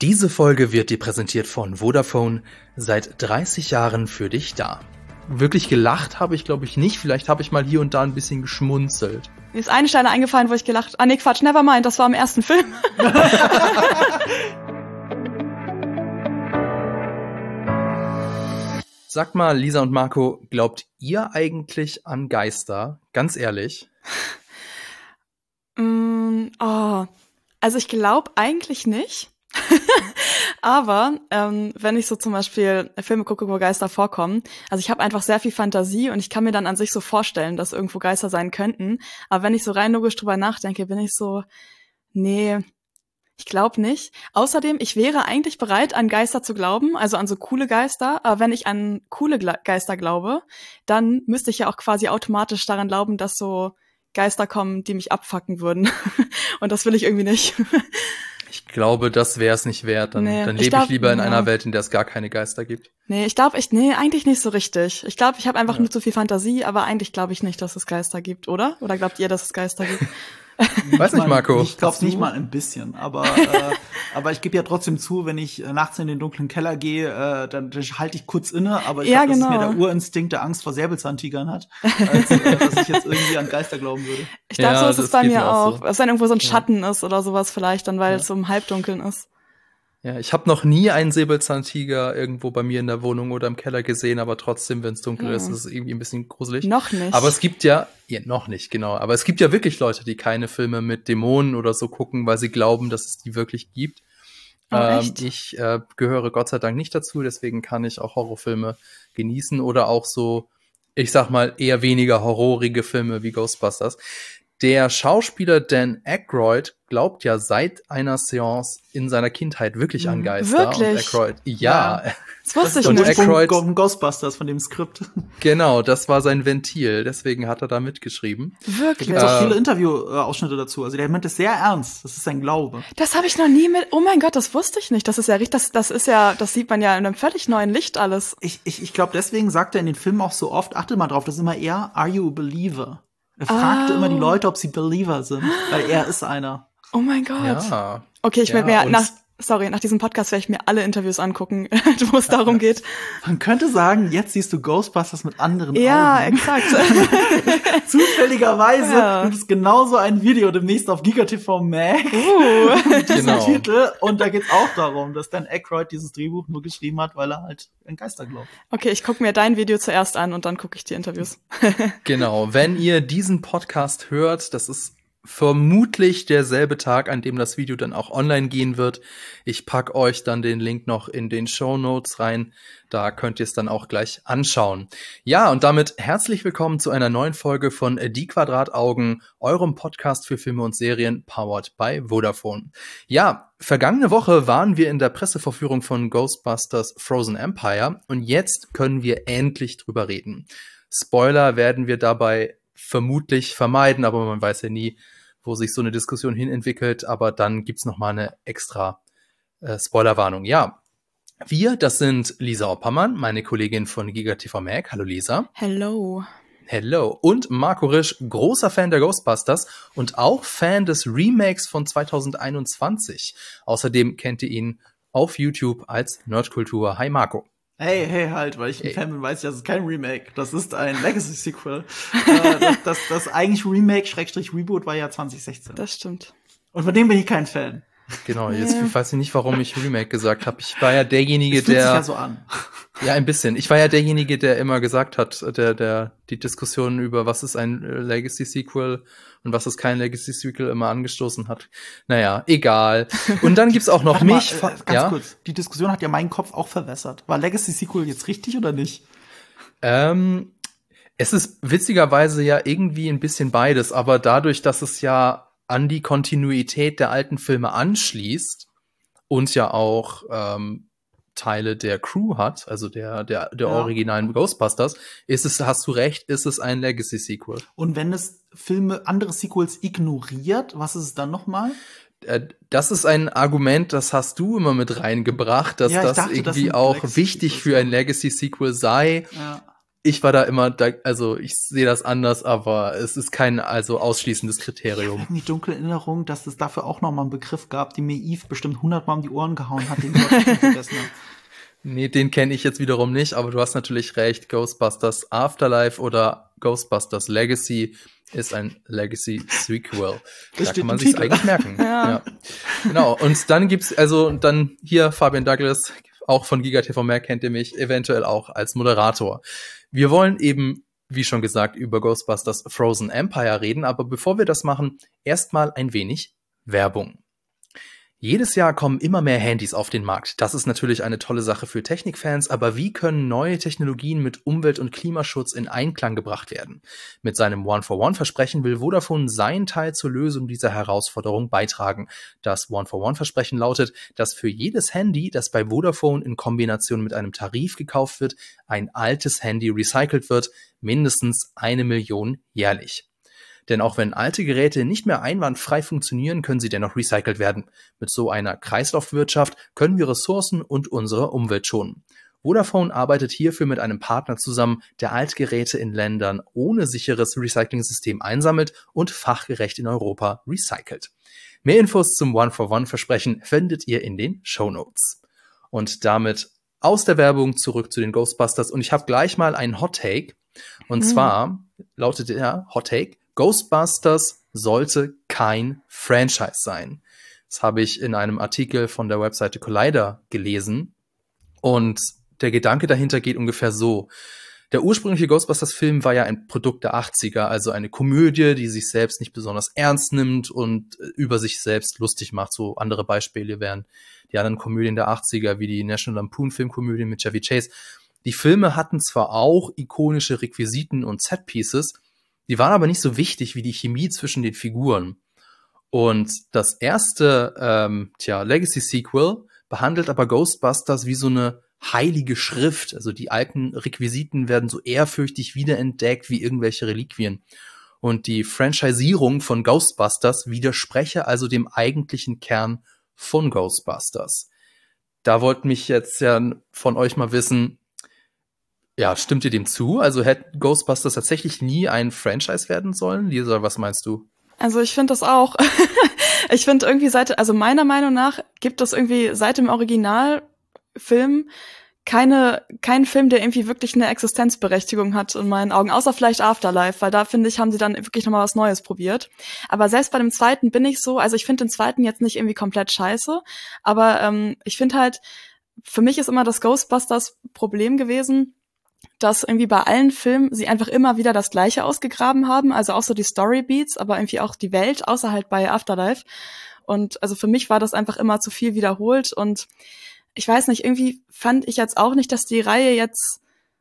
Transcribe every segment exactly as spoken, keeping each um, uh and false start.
Diese Folge wird dir präsentiert von Vodafone, seit dreißig Jahren für dich da. Wirklich gelacht habe ich, glaube ich, nicht. Vielleicht habe ich mal hier und da ein bisschen geschmunzelt. Mir ist eine Stelle eingefallen, wo ich gelacht... Ah nee, Quatsch, nevermind, das war im ersten Film. Sagt mal, Lisa und Marco, glaubt ihr eigentlich an Geister? Ganz ehrlich. mm, oh. Also ich glaube eigentlich nicht. Aber ähm, wenn ich so zum Beispiel Filme gucke, wo Geister vorkommen, also ich habe einfach sehr viel Fantasie und ich kann mir dann an sich so vorstellen, dass irgendwo Geister sein könnten. Aber wenn ich so rein logisch drüber nachdenke, bin ich so, nee, ich glaube nicht. Außerdem, ich wäre eigentlich bereit, an Geister zu glauben, also an so coole Geister. Aber wenn ich an coole Gla- Geister glaube, dann müsste ich ja auch quasi automatisch daran glauben, dass so Geister kommen, die mich abfacken würden. Und das will ich irgendwie nicht. Ich glaube, das wäre es nicht wert. Dann, Nee, dann ich lebe glaub, ich lieber in ja. einer Welt, in der es gar keine Geister gibt. Nee, ich glaube echt, nee, eigentlich nicht so richtig. Ich glaube, ich habe einfach Ja. nur zu viel Fantasie, aber eigentlich glaube ich nicht, dass es Geister gibt, oder? Oder glaubt ihr, dass es Geister gibt? Weiß nicht, Marco. Ich glaube nicht mal ein bisschen, aber äh, aber ich gebe ja trotzdem zu, wenn ich äh, nachts in den dunklen Keller gehe, äh, dann, dann halte ich kurz inne, aber ich Ja, glaube, genau. dass es mir der Urinstinkt der Angst vor Säbelzahntigern hat, als äh, dass ich jetzt irgendwie an Geister glauben würde. Ich glaube, Ja, so ist das es bei geht mir mir auch auch. so. Dass dann irgendwo so ein Ja. Schatten ist oder sowas vielleicht, dann weil Ja. es so im Halbdunkeln ist. Ja, ich habe noch nie einen Säbelzahntiger irgendwo bei mir in der Wohnung oder im Keller gesehen, aber trotzdem, wenn es dunkel Ja. ist, ist es irgendwie ein bisschen gruselig. Noch nicht. Aber es gibt ja, ja, noch nicht, genau, aber es gibt ja wirklich Leute, die keine Filme mit Dämonen oder so gucken, weil sie glauben, dass es die wirklich gibt. Oh, ähm, echt? ich äh, gehöre Gott sei Dank nicht dazu, deswegen kann ich auch Horrorfilme genießen oder auch so, ich sag mal, eher weniger horrorige Filme wie Ghostbusters. Der Schauspieler Dan Aykroyd glaubt ja seit einer Seance in seiner Kindheit wirklich an Mhm. Geister. Wirklich? Und Aykroyd, ja, Ja. Das wusste ich und nicht. Aykroyd- Golden Ghostbusters von dem Skript. genau, das war sein Ventil, deswegen hat er da mitgeschrieben. Da Wirklich. gibt es auch Äh, viele Interview-Ausschnitte dazu. Also der meint es sehr ernst. Das ist sein Glaube. Das habe ich noch nie mit. Oh mein Gott, das wusste ich nicht. Das ist ja richtig. Das, das ist ja, das sieht man ja in einem völlig neuen Licht alles. Ich, ich, ich glaube, deswegen sagt er in den Filmen auch so oft, achtet mal drauf, das ist immer eher, are you a believer? Er fragte Oh. immer die Leute, ob sie Believer sind, weil er ist einer. Oh mein Gott. Ja. Okay, ich Ja, werde mir und- nach, sorry, nach diesem Podcast werde ich mir alle Interviews angucken, wo es darum geht. Man könnte sagen, jetzt siehst du Ghostbusters mit anderen Ja, Augen. exakt. Zufälligerweise Ja. gibt es genauso ein Video demnächst auf GigaTV Mag Uh. mit diesem Genau. Titel. Und da geht's auch darum, dass Dan Aykroyd dieses Drehbuch nur geschrieben hat, weil er halt an Geister glaubt. Okay, ich gucke mir dein Video zuerst an und dann gucke ich die Interviews. Genau, wenn ihr diesen Podcast hört, das ist vermutlich derselbe Tag, an dem das Video dann auch online gehen wird. Ich pack euch dann den Link noch in den Shownotes rein. Da könnt ihr es dann auch gleich anschauen. Ja, und damit herzlich willkommen zu einer neuen Folge von Die Quadrataugen, eurem Podcast für Filme und Serien, powered by Vodafone. Ja, vergangene Woche waren wir in der Pressevorführung von Ghostbusters Frozen Empire und jetzt können wir endlich drüber reden. Spoiler werden wir dabei vermutlich vermeiden, aber man weiß ja nie, wo sich so eine Diskussion hin entwickelt, aber dann gibt's noch mal eine extra äh, Spoilerwarnung. Ja, wir, das sind Lisa Oppermann, meine Kollegin von GigaTV Mag. Hallo Lisa. Hello. Hello. Und Marco Risch, großer Fan der Ghostbusters und auch Fan des Remakes von zwanzig einundzwanzig. Außerdem kennt ihr ihn auf YouTube als Nerdkultur. Hi Marco. Hey, hey, halt, weil ich ein Hey. Fan bin, weiß ich, das ist kein Remake. Das ist ein Legacy-Sequel. äh, das, das, das eigentlich Remake, Schrägstrich Reboot war ja zwanzig sechzehn. Das stimmt. Und von dem bin ich kein Fan. Genau, jetzt Ja. weiß ich nicht, warum ich Remake gesagt habe. Ich war ja derjenige, Es fühlt sich der ja so an. Ja, ein bisschen. Ich war ja derjenige, der immer gesagt hat, der, der die Diskussion über was ist ein äh, Legacy-Sequel und was ist kein Legacy-Sequel immer angestoßen hat. Naja, egal. Und dann gibt's auch noch Warte mal, mich. äh, fa- ganz ja? kurz. Die Diskussion hat ja meinen Kopf auch verwässert. War Legacy-Sequel jetzt richtig oder nicht? Ähm, es ist witzigerweise ja irgendwie ein bisschen beides, aber dadurch, dass es ja an die Kontinuität der alten Filme anschließt und ja auch ähm, Teile der Crew hat, also der der der Ja. originalen Ghostbusters, ist es, hast du recht, ist es ein Legacy-Sequel. Und wenn es Filme, andere Sequels ignoriert, was ist es dann nochmal? Äh, Das ist ein Argument, das hast du immer mit reingebracht, dass Ja, ich das dachte, das irgendwie sind auch Legacy-Sequels, wichtig für ja. ein Legacy-Sequel sei. Ja. ich war da immer, da, also ich sehe das anders, aber es ist kein also ausschließendes Kriterium. Ich habe die dunkle Erinnerung, dass es dafür auch noch mal einen Begriff gab, den mir Yves bestimmt hundertmal um die Ohren gehauen hat, den ich überhaupt nicht vergessen habe. Nee, den kenne ich jetzt wiederum nicht, aber du hast natürlich recht. Ghostbusters Afterlife oder Ghostbusters Legacy ist ein Legacy-Sequel. Da kann man sich's eigentlich merken. Ja. Ja. Genau. Und dann gibt's also dann hier Fabian Douglas, auch von GigaTV Mehr kennt ihr mich, eventuell auch als Moderator. Wir wollen eben, wie schon gesagt, über Ghostbusters Frozen Empire reden, aber bevor wir das machen, erstmal ein wenig Werbung. Jedes Jahr kommen immer mehr Handys auf den Markt. Das ist natürlich eine tolle Sache für Technikfans, aber wie können neue Technologien mit Umwelt- und Klimaschutz in Einklang gebracht werden? Mit seinem One-for-One-Versprechen will Vodafone seinen Teil zur Lösung dieser Herausforderung beitragen. Das One-for-One-Versprechen lautet, dass für jedes Handy, das bei Vodafone in Kombination mit einem Tarif gekauft wird, ein altes Handy recycelt wird, mindestens eine Million jährlich. Denn auch wenn alte Geräte nicht mehr einwandfrei funktionieren, können sie dennoch recycelt werden. Mit so einer Kreislaufwirtschaft können wir Ressourcen und unsere Umwelt schonen. Vodafone arbeitet hierfür mit einem Partner zusammen, der Altgeräte in Ländern ohne sicheres Recycling-System einsammelt und fachgerecht in Europa recycelt. Mehr Infos zum One-for-One-Versprechen findet ihr in den Shownotes. Und damit aus der Werbung zurück zu den Ghostbusters. Und ich habe gleich mal einen Hot-Take. Und hm. zwar lautet der Hot-Take: Ghostbusters sollte kein Franchise sein. Das habe ich in einem Artikel von der Webseite Collider gelesen. Und der Gedanke dahinter geht ungefähr so. Der ursprüngliche Ghostbusters-Film war ja ein Produkt der achtziger, also eine Komödie, die sich selbst nicht besonders ernst nimmt und über sich selbst lustig macht. So andere Beispiele wären die anderen Komödien der achtziger, wie die National Lampoon-Filmkomödie mit Chevy Chase. Die Filme hatten zwar auch ikonische Requisiten und Set-Pieces, die waren aber nicht so wichtig wie die Chemie zwischen den Figuren. Und das erste, ähm, tja, Legacy-Sequel behandelt aber Ghostbusters wie so eine heilige Schrift. Also die alten Requisiten werden so ehrfürchtig wiederentdeckt wie irgendwelche Reliquien. Und die Franchisierung von Ghostbusters widerspreche also dem eigentlichen Kern von Ghostbusters. Da wollte mich jetzt ja von euch mal wissen, ja, stimmt ihr dem zu? Also hätte Ghostbusters tatsächlich nie ein Franchise werden sollen? Lisa, was meinst du? Also ich finde das auch. Ich finde irgendwie seit, also meiner Meinung nach gibt es irgendwie seit dem Originalfilm keine, keinen Film, der irgendwie wirklich eine Existenzberechtigung hat in meinen Augen, außer vielleicht Afterlife, weil da finde ich, haben sie dann wirklich nochmal was Neues probiert. Aber selbst bei dem zweiten bin ich so, also ich finde den zweiten jetzt nicht irgendwie komplett scheiße, aber ähm, ich finde halt, für mich ist immer das Ghostbusters-Problem gewesen, dass irgendwie bei allen Filmen sie einfach immer wieder das Gleiche ausgegraben haben, also auch so die Storybeats, aber irgendwie auch die Welt, außer halt bei Afterlife. Und also für mich war das einfach immer zu viel wiederholt und ich weiß nicht, irgendwie fand ich jetzt auch nicht, dass die Reihe jetzt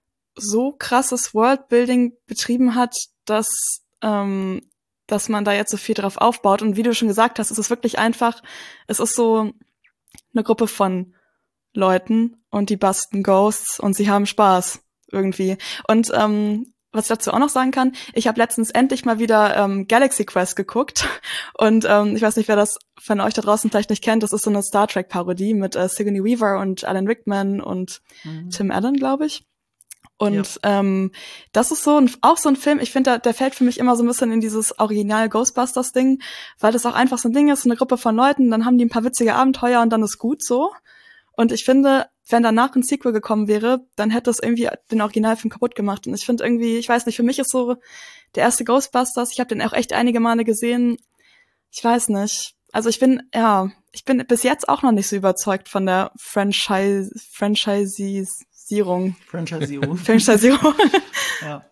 so krasses Worldbuilding betrieben hat, dass ähm, dass man da jetzt so viel drauf aufbaut. Und wie du schon gesagt hast, es ist wirklich einfach, es ist so eine Gruppe von Leuten und die basten Ghosts und sie haben Spaß irgendwie. Und ähm, was ich dazu auch noch sagen kann, ich habe letztens endlich mal wieder ähm, Galaxy Quest geguckt und ähm, ich weiß nicht, wer das von euch da draußen vielleicht nicht kennt, das ist so eine Star Trek Parodie mit äh, Sigourney Weaver und Alan Rickman und mhm. Tim Allen, glaube ich. Und ja. ähm, das ist so ein, auch so ein Film, ich finde, der, der fällt für mich immer so ein bisschen in dieses Original Ghostbusters-Ding, weil das auch einfach so ein Ding ist, eine Gruppe von Leuten, dann haben die ein paar witzige Abenteuer und dann ist gut so. Und ich finde, wenn danach ein Sequel gekommen wäre, dann hätte es irgendwie den Originalfilm kaputt gemacht. Und ich finde irgendwie, ich weiß nicht, für mich ist so der erste Ghostbusters, ich habe den auch echt einige Male gesehen, ich weiß nicht. Also ich bin, ja, ich bin bis jetzt auch noch nicht so überzeugt von der Franchise, Franchisierung. Franchisierung. Franchisierung. Ja.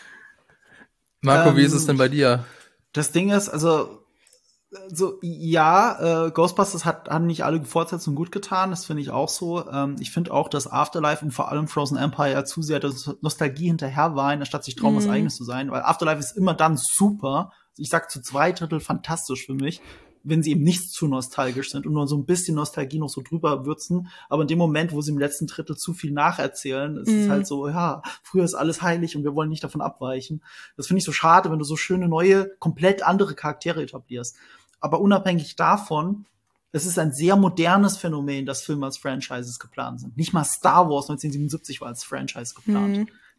Marco, ähm, wie ist es denn bei dir? Das Ding ist, also so, ja, äh, Ghostbusters hat, haben nicht alle Fortsetzungen gut getan, das finde ich auch so. Ähm, ich finde auch, dass Afterlife und vor allem Frozen Empire zu sehr der Nostalgie hinterher waren, anstatt sich trauen, mm. was Eigenes zu sein. Weil Afterlife ist immer dann super, ich sag zu zwei Drittel fantastisch für mich, wenn sie eben nicht zu nostalgisch sind und nur so ein bisschen Nostalgie noch so drüber würzen. Aber in dem Moment, wo sie im letzten Drittel zu viel nacherzählen, ist mm. es halt so, ja, früher ist alles heilig und wir wollen nicht davon abweichen. Das finde ich so schade, wenn du so schöne, neue, komplett andere Charaktere etablierst. Aber unabhängig davon, es ist ein sehr modernes Phänomen, dass Filme als Franchises geplant sind. Nicht mal Star Wars neunzehnhundertsiebenundsiebzig war als Franchise geplant. Mhm.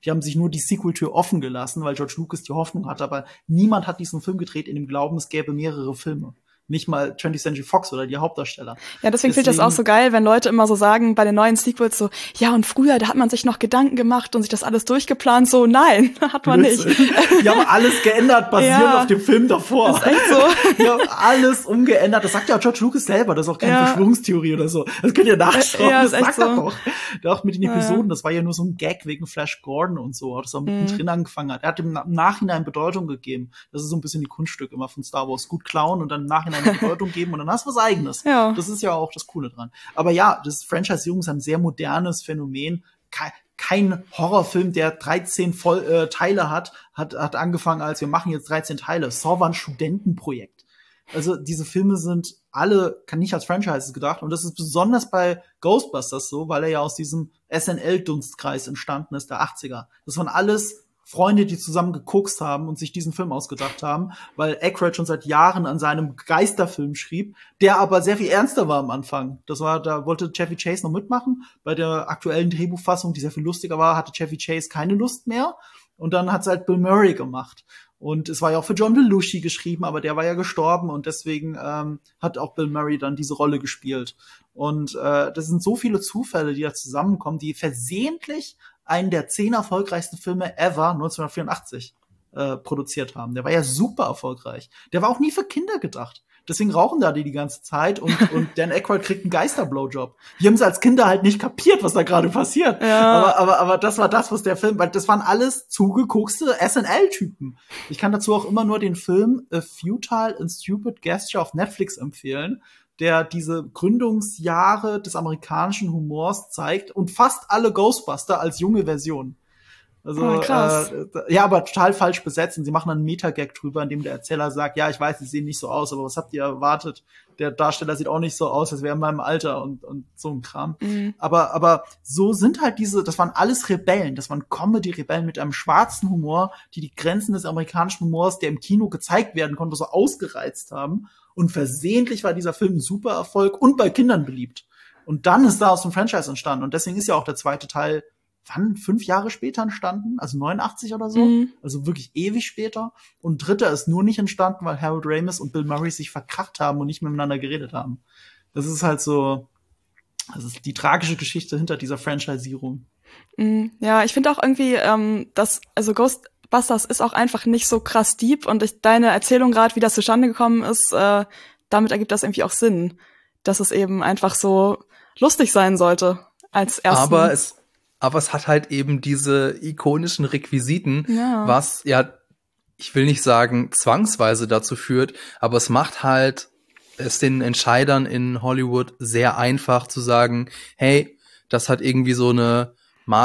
Die haben sich nur die Sequel-Tür offen gelassen, weil George Lucas die Hoffnung hatte, aber niemand hat diesen Film gedreht in dem Glauben, es gäbe mehrere Filme. Nicht mal twentieth Century Fox oder die Hauptdarsteller. Ja, deswegen, deswegen finde ich das auch so geil, wenn Leute immer so sagen, bei den neuen Sequels so, ja, und früher, da hat man sich noch Gedanken gemacht und sich das alles durchgeplant. So, nein, hat man nicht. Die haben alles geändert, basierend ja, auf dem Film davor. Das ist echt so. Die haben alles umgeändert. Das sagt ja auch George Lucas selber. Das ist auch keine ja. Verschwörungstheorie oder so. Das könnt ihr nachschauen. Ja, das sagt er doch. Der auch mit den Episoden, ja. das war ja nur so ein Gag wegen Flash Gordon und so, dass er mittendrin mhm. angefangen hat. Er hat im Nachhinein Bedeutung gegeben. Das ist so ein bisschen die Kunststück immer von Star Wars. Gut klauen und dann im Nachhinein Bedeutung geben. Und dann hast du was Eigenes. Ja. Das ist ja auch das Coole dran. Aber ja, das Franchisierung ist ein sehr modernes Phänomen. Kein, kein Horrorfilm, der dreizehn Voll, äh, Teile hat, hat, hat angefangen als, wir machen jetzt dreizehn Teile. Saw war ein Studentenprojekt. Also diese Filme sind alle, kann nicht als Franchises gedacht. Und das ist besonders bei Ghostbusters so, weil er ja aus diesem S N L-Dunstkreis entstanden ist, der achtziger. Das waren alles Freunde, die zusammen gekokst haben und sich diesen Film ausgedacht haben, weil Aykroyd schon seit Jahren an seinem Geisterfilm schrieb, der aber sehr viel ernster war am Anfang. Das war, da wollte Chevy Chase noch mitmachen. Bei der aktuellen Drehbuchfassung, die sehr viel lustiger war, hatte Chevy Chase keine Lust mehr. Und dann hat es halt Bill Murray gemacht. Und es war ja auch für John Belushi geschrieben, aber der war ja gestorben und deswegen ähm, hat auch Bill Murray dann diese Rolle gespielt. Und äh, das sind so viele Zufälle, die da zusammenkommen, die versehentlich einen der zehn erfolgreichsten Filme ever neunzehnhundertvierundachtzig äh, produziert haben. Der war ja super erfolgreich. Der war auch nie für Kinder gedacht. Deswegen rauchen da die die ganze Zeit und, und Dan Aykroyd kriegt einen Geisterblowjob. Wir haben es als Kinder halt nicht kapiert, was da gerade passiert. Ja. Aber, aber, aber das war das, was der Film, weil das waren alles zugekokste S N L-Typen. Ich kann dazu auch immer nur den Film A Futile and Stupid Gesture auf Netflix empfehlen, der diese Gründungsjahre des amerikanischen Humors zeigt und fast alle Ghostbuster als junge Version. Also, oh, krass. Äh, ja, aber total falsch besetzt. Und sie machen dann einen Meta-Gag drüber, in dem der Erzähler sagt, ja, ich weiß, sie sehen nicht so aus, aber was habt ihr erwartet? Der Darsteller sieht auch nicht so aus, als wäre in meinem Alter und, und so ein Kram. Mhm. Aber, aber so sind halt diese, das waren alles Rebellen. Das waren Comedy-Rebellen mit einem schwarzen Humor, die die Grenzen des amerikanischen Humors, der im Kino gezeigt werden konnte, so ausgereizt haben. Und versehentlich war dieser Film ein super Erfolg und bei Kindern beliebt. Und dann ist daraus ein Franchise entstanden. Und deswegen ist ja auch der zweite Teil, wann? Fünf Jahre später entstanden? Also neunundachtzig oder so? Mhm. Also wirklich ewig später. Und dritter ist nur nicht entstanden, weil Harold Ramis und Bill Murray sich verkracht haben und nicht miteinander geredet haben. Das ist halt so, das ist die tragische Geschichte hinter dieser Franchisierung. Mhm. Ja, ich finde auch irgendwie, ähm, dass, also Ghost Busters ist auch einfach nicht so krass deep und ich, deine Erzählung gerade, wie das zustande gekommen ist, äh, damit ergibt das irgendwie auch Sinn, dass es eben einfach so lustig sein sollte als ersten. Aber es, aber es hat halt eben diese ikonischen Requisiten, ja. was ja, ich will nicht sagen zwangsweise dazu führt, aber es macht halt es den Entscheidern in Hollywood sehr einfach zu sagen, hey, das hat irgendwie so eine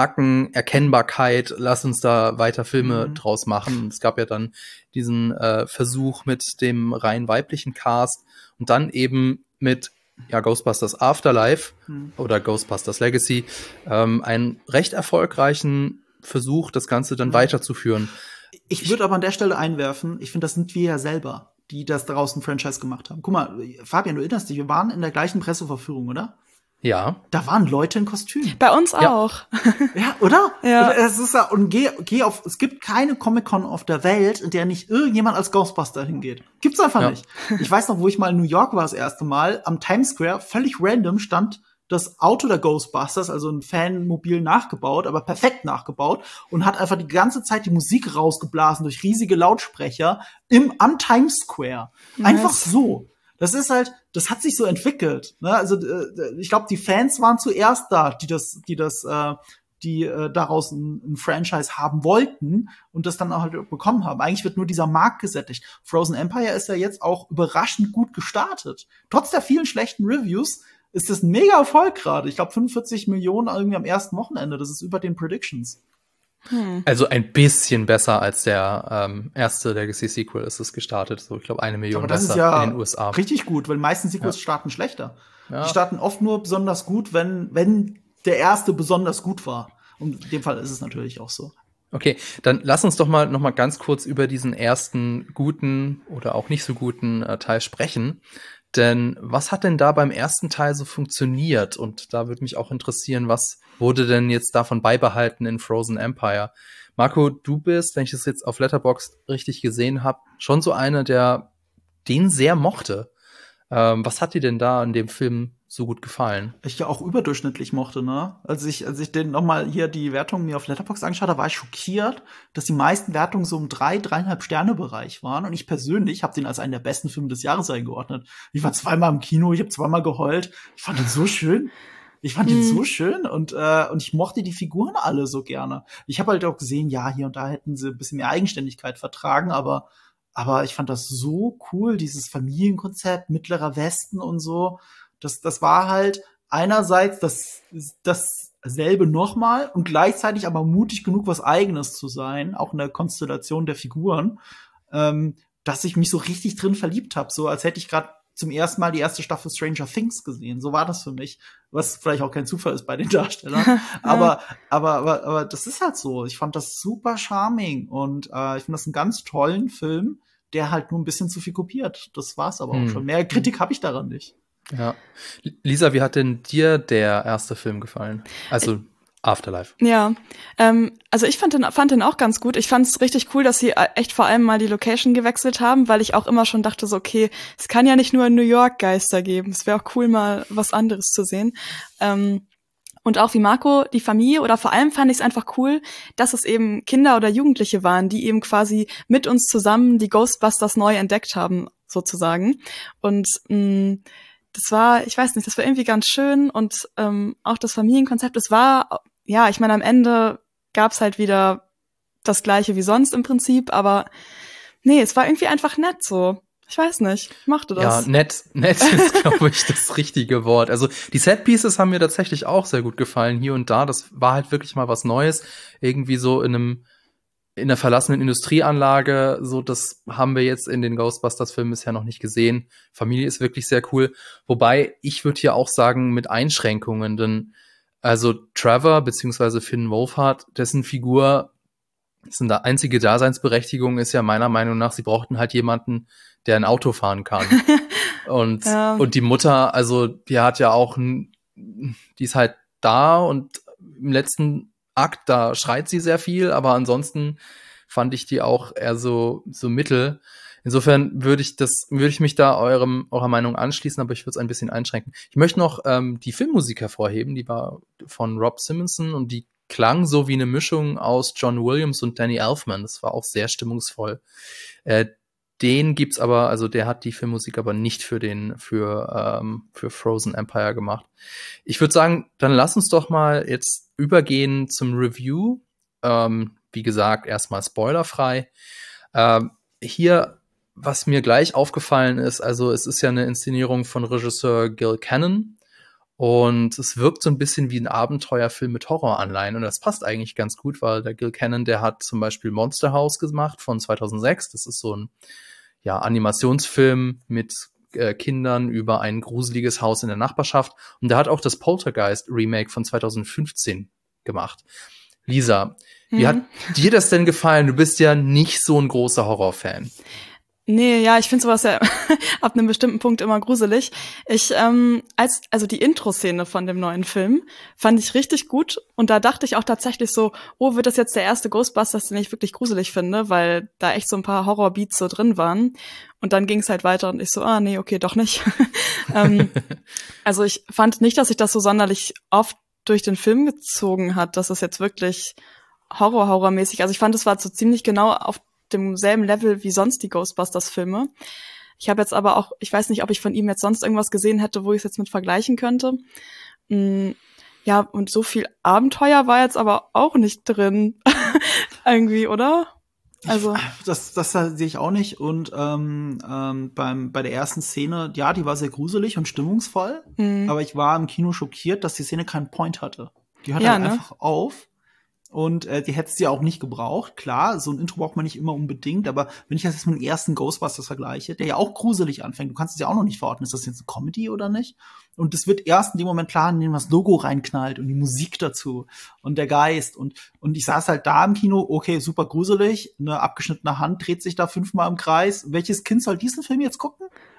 Markenerkennbarkeit, lass uns da weiter Filme mhm. draus machen. Es gab ja dann diesen äh, Versuch mit dem rein weiblichen Cast und dann eben mit ja Ghostbusters Afterlife mhm. oder Ghostbusters Legacy ähm, einen recht erfolgreichen Versuch, das Ganze dann mhm. weiterzuführen. Ich, ich würde aber an der Stelle einwerfen, ich finde, das sind wir ja selber, die das daraus ein Franchise gemacht haben. Guck mal, Fabian, du erinnerst dich, wir waren in der gleichen Presseverführung, oder? Ja. Da waren Leute in Kostüm. Bei uns auch. Ja, oder? Ja. Es ist ja, und geh, geh auf, es gibt keine Comic-Con auf der Welt, in der nicht irgendjemand als Ghostbuster hingeht. Gibt's einfach ja. nicht. Ich weiß noch, wo ich mal in New York war das erste Mal, am Times Square, völlig random stand das Auto der Ghostbusters, also ein Fanmobil nachgebaut, aber perfekt nachgebaut und hat einfach die ganze Zeit die Musik rausgeblasen durch riesige Lautsprecher im, am Times Square. Nice. Einfach so. Das ist halt, das hat sich so entwickelt. Ne? Also äh, ich glaube, die Fans waren zuerst da, die das, die das, äh, die äh, daraus ein, ein Franchise haben wollten und das dann auch halt bekommen haben. Eigentlich wird nur dieser Markt gesättigt. Frozen Empire ist ja jetzt auch überraschend gut gestartet. Trotz der vielen schlechten Reviews ist das ein mega Erfolg gerade. Ich glaube fünfundvierzig Millionen irgendwie am ersten Wochenende. Das ist über den Predictions. Hm. Also ein bisschen besser als der ähm, erste Legacy-Sequel ist es gestartet. So, ich glaube, eine Million aber das besser ist ja in den U S A. Richtig gut, weil die meisten Sequels ja. starten schlechter. Ja. Die starten oft nur besonders gut, wenn, wenn der erste besonders gut war. Und in dem Fall ist es natürlich auch so. Okay, dann lass uns doch mal noch mal ganz kurz über diesen ersten guten oder auch nicht so guten äh, Teil sprechen. Denn was hat denn da beim ersten Teil so funktioniert? Und da würde mich auch interessieren, was wurde denn jetzt davon beibehalten in Frozen Empire? Marco, du bist, wenn ich das jetzt auf Letterboxd richtig gesehen habe, schon so einer, der den sehr mochte. Ähm, was hat dir denn da in dem Film so gut gefallen? Ich ja auch überdurchschnittlich mochte, ne? Als ich, als ich den nochmal hier die Wertungen mir auf Letterboxd angeschaut habe, war ich schockiert, dass die meisten Wertungen so im drei, dreieinhalb Sterne Bereich waren. Und ich persönlich habe den als einen der besten Filme des Jahres eingeordnet. Ich war zweimal im Kino, ich habe zweimal geheult. Ich fand den so schön. Ich fand ihn so schön und äh, und ich mochte die Figuren alle so gerne. Ich habe halt auch gesehen, ja, hier und da hätten sie ein bisschen mehr Eigenständigkeit vertragen, aber aber ich fand das so cool, dieses Familienkonzept, Mittlerer Westen und so. Das, das war halt einerseits das, dasselbe nochmal und gleichzeitig aber mutig genug, was Eigenes zu sein, auch in der Konstellation der Figuren, ähm, dass ich mich so richtig drin verliebt habe, so als hätte ich gerade zum ersten Mal die erste Staffel Stranger Things gesehen. So war das für mich, was vielleicht auch kein Zufall ist bei den Darstellern. aber, aber, aber, aber das ist halt so. Ich fand das super charming und äh, ich finde das einen ganz tollen Film, der halt nur ein bisschen zu viel kopiert. Das war's aber hm. auch schon. Mehr Kritik habe ich daran nicht. Ja. Lisa, wie hat denn dir der erste Film gefallen? Also Afterlife. Ja, ähm, also ich fand den, fand den auch ganz gut. Ich fand es richtig cool, dass sie echt vor allem mal die Location gewechselt haben, weil ich auch immer schon dachte so, okay, es kann ja nicht nur in New York Geister geben. Es wäre auch cool, mal was anderes zu sehen. Ähm, und auch wie Marco, die Familie, oder vor allem fand ich es einfach cool, dass es eben Kinder oder Jugendliche waren, die eben quasi mit uns zusammen die Ghostbusters neu entdeckt haben, sozusagen. Und mh, das war, ich weiß nicht, das war irgendwie ganz schön und ähm, auch das Familienkonzept, es war, ja, ich meine, am Ende gab's halt wieder das Gleiche wie sonst im Prinzip, aber nee, es war irgendwie einfach nett so. Ich weiß nicht, ich mochte das. Ja, nett, nett ist, glaube ich, das richtige Wort. Also die Setpieces haben mir tatsächlich auch sehr gut gefallen, hier und da. Das war halt wirklich mal was Neues, irgendwie so in einem in einer verlassenen Industrieanlage, so das haben wir jetzt in den Ghostbusters-Filmen bisher noch nicht gesehen. Familie ist wirklich sehr cool. Wobei, ich würde hier auch sagen, mit Einschränkungen, denn also Trevor beziehungsweise Finn Wolfhard, dessen Figur, dessen einzige Daseinsberechtigung ist ja meiner Meinung nach, sie brauchten halt jemanden, der ein Auto fahren kann. und, ja. und die Mutter, also die hat ja auch, ein, die ist halt da und im letzten Akt, da schreit sie sehr viel, aber ansonsten fand ich die auch eher so so mittel. Insofern würde ich das würde ich mich da eurem eurer Meinung anschließen, aber ich würde es ein bisschen einschränken. Ich möchte noch ähm, die Filmmusik hervorheben, die war von Rob Simonson und die klang so wie eine Mischung aus John Williams und Danny Elfman. Das war auch sehr stimmungsvoll. Äh, den gibt's aber, also der hat die Filmmusik aber nicht für den, für, ähm, für Frozen Empire gemacht. Ich würde sagen, dann lass uns doch mal jetzt übergehen zum Review. Ähm, wie gesagt, erstmal spoilerfrei. Ähm, hier, was mir gleich aufgefallen ist, also es ist ja eine Inszenierung von Regisseur Gil Cannon und es wirkt so ein bisschen wie ein Abenteuerfilm mit Horroranleihen und das passt eigentlich ganz gut, weil der Gil Cannon, der hat zum Beispiel Monster House gemacht von zweitausendsechs. Das ist so ein ja, Animationsfilm mit äh, Kindern über ein gruseliges Haus in der Nachbarschaft. Und der hat auch das Poltergeist-Remake von zweitausendfünfzehn gemacht. Lisa, wie mhm. hat dir das denn gefallen? Du bist ja nicht so ein großer Horrorfan. Nee, ja, ich finde sowas ja ab einem bestimmten Punkt immer gruselig. Ich, ähm, als, also die Intro-Szene von dem neuen Film fand ich richtig gut und da dachte ich auch tatsächlich so, oh, wird das jetzt der erste Ghostbusters, den ich wirklich gruselig finde, weil da echt so ein paar Horror-Beats so drin waren und dann ging es halt weiter und ich so, ah, nee, okay, doch nicht. ähm, also ich fand nicht, dass sich das so sonderlich oft durch den Film gezogen hat, dass es jetzt wirklich Horror-Horror-mäßig, also ich fand, es war so ziemlich genau auf demselben Level wie sonst die Ghostbusters-Filme. Ich habe jetzt aber auch, ich weiß nicht, ob ich von ihm jetzt sonst irgendwas gesehen hätte, wo ich es jetzt mit vergleichen könnte. Mm, ja, und so viel Abenteuer war jetzt aber auch nicht drin. Irgendwie, oder? Also ich, das, das sehe ich auch nicht. Und ähm, ähm, beim bei der ersten Szene, ja, die war sehr gruselig und stimmungsvoll. Mhm. Aber ich war im Kino schockiert, dass die Szene keinen Point hatte. Die hört ja, halt ne? einfach auf. Und äh, die hättest du ja auch nicht gebraucht. Klar, so ein Intro braucht man nicht immer unbedingt, aber wenn ich das jetzt mit dem ersten Ghostbusters vergleiche, der ja auch gruselig anfängt, du kannst es ja auch noch nicht verorten, ist das jetzt eine Comedy oder nicht? Und es wird erst in dem Moment klar, indem das Logo reinknallt und die Musik dazu und der Geist. Und und ich saß halt da im Kino, okay, super gruselig, eine abgeschnittene Hand dreht sich da fünfmal im Kreis. Welches Kind soll diesen Film jetzt gucken?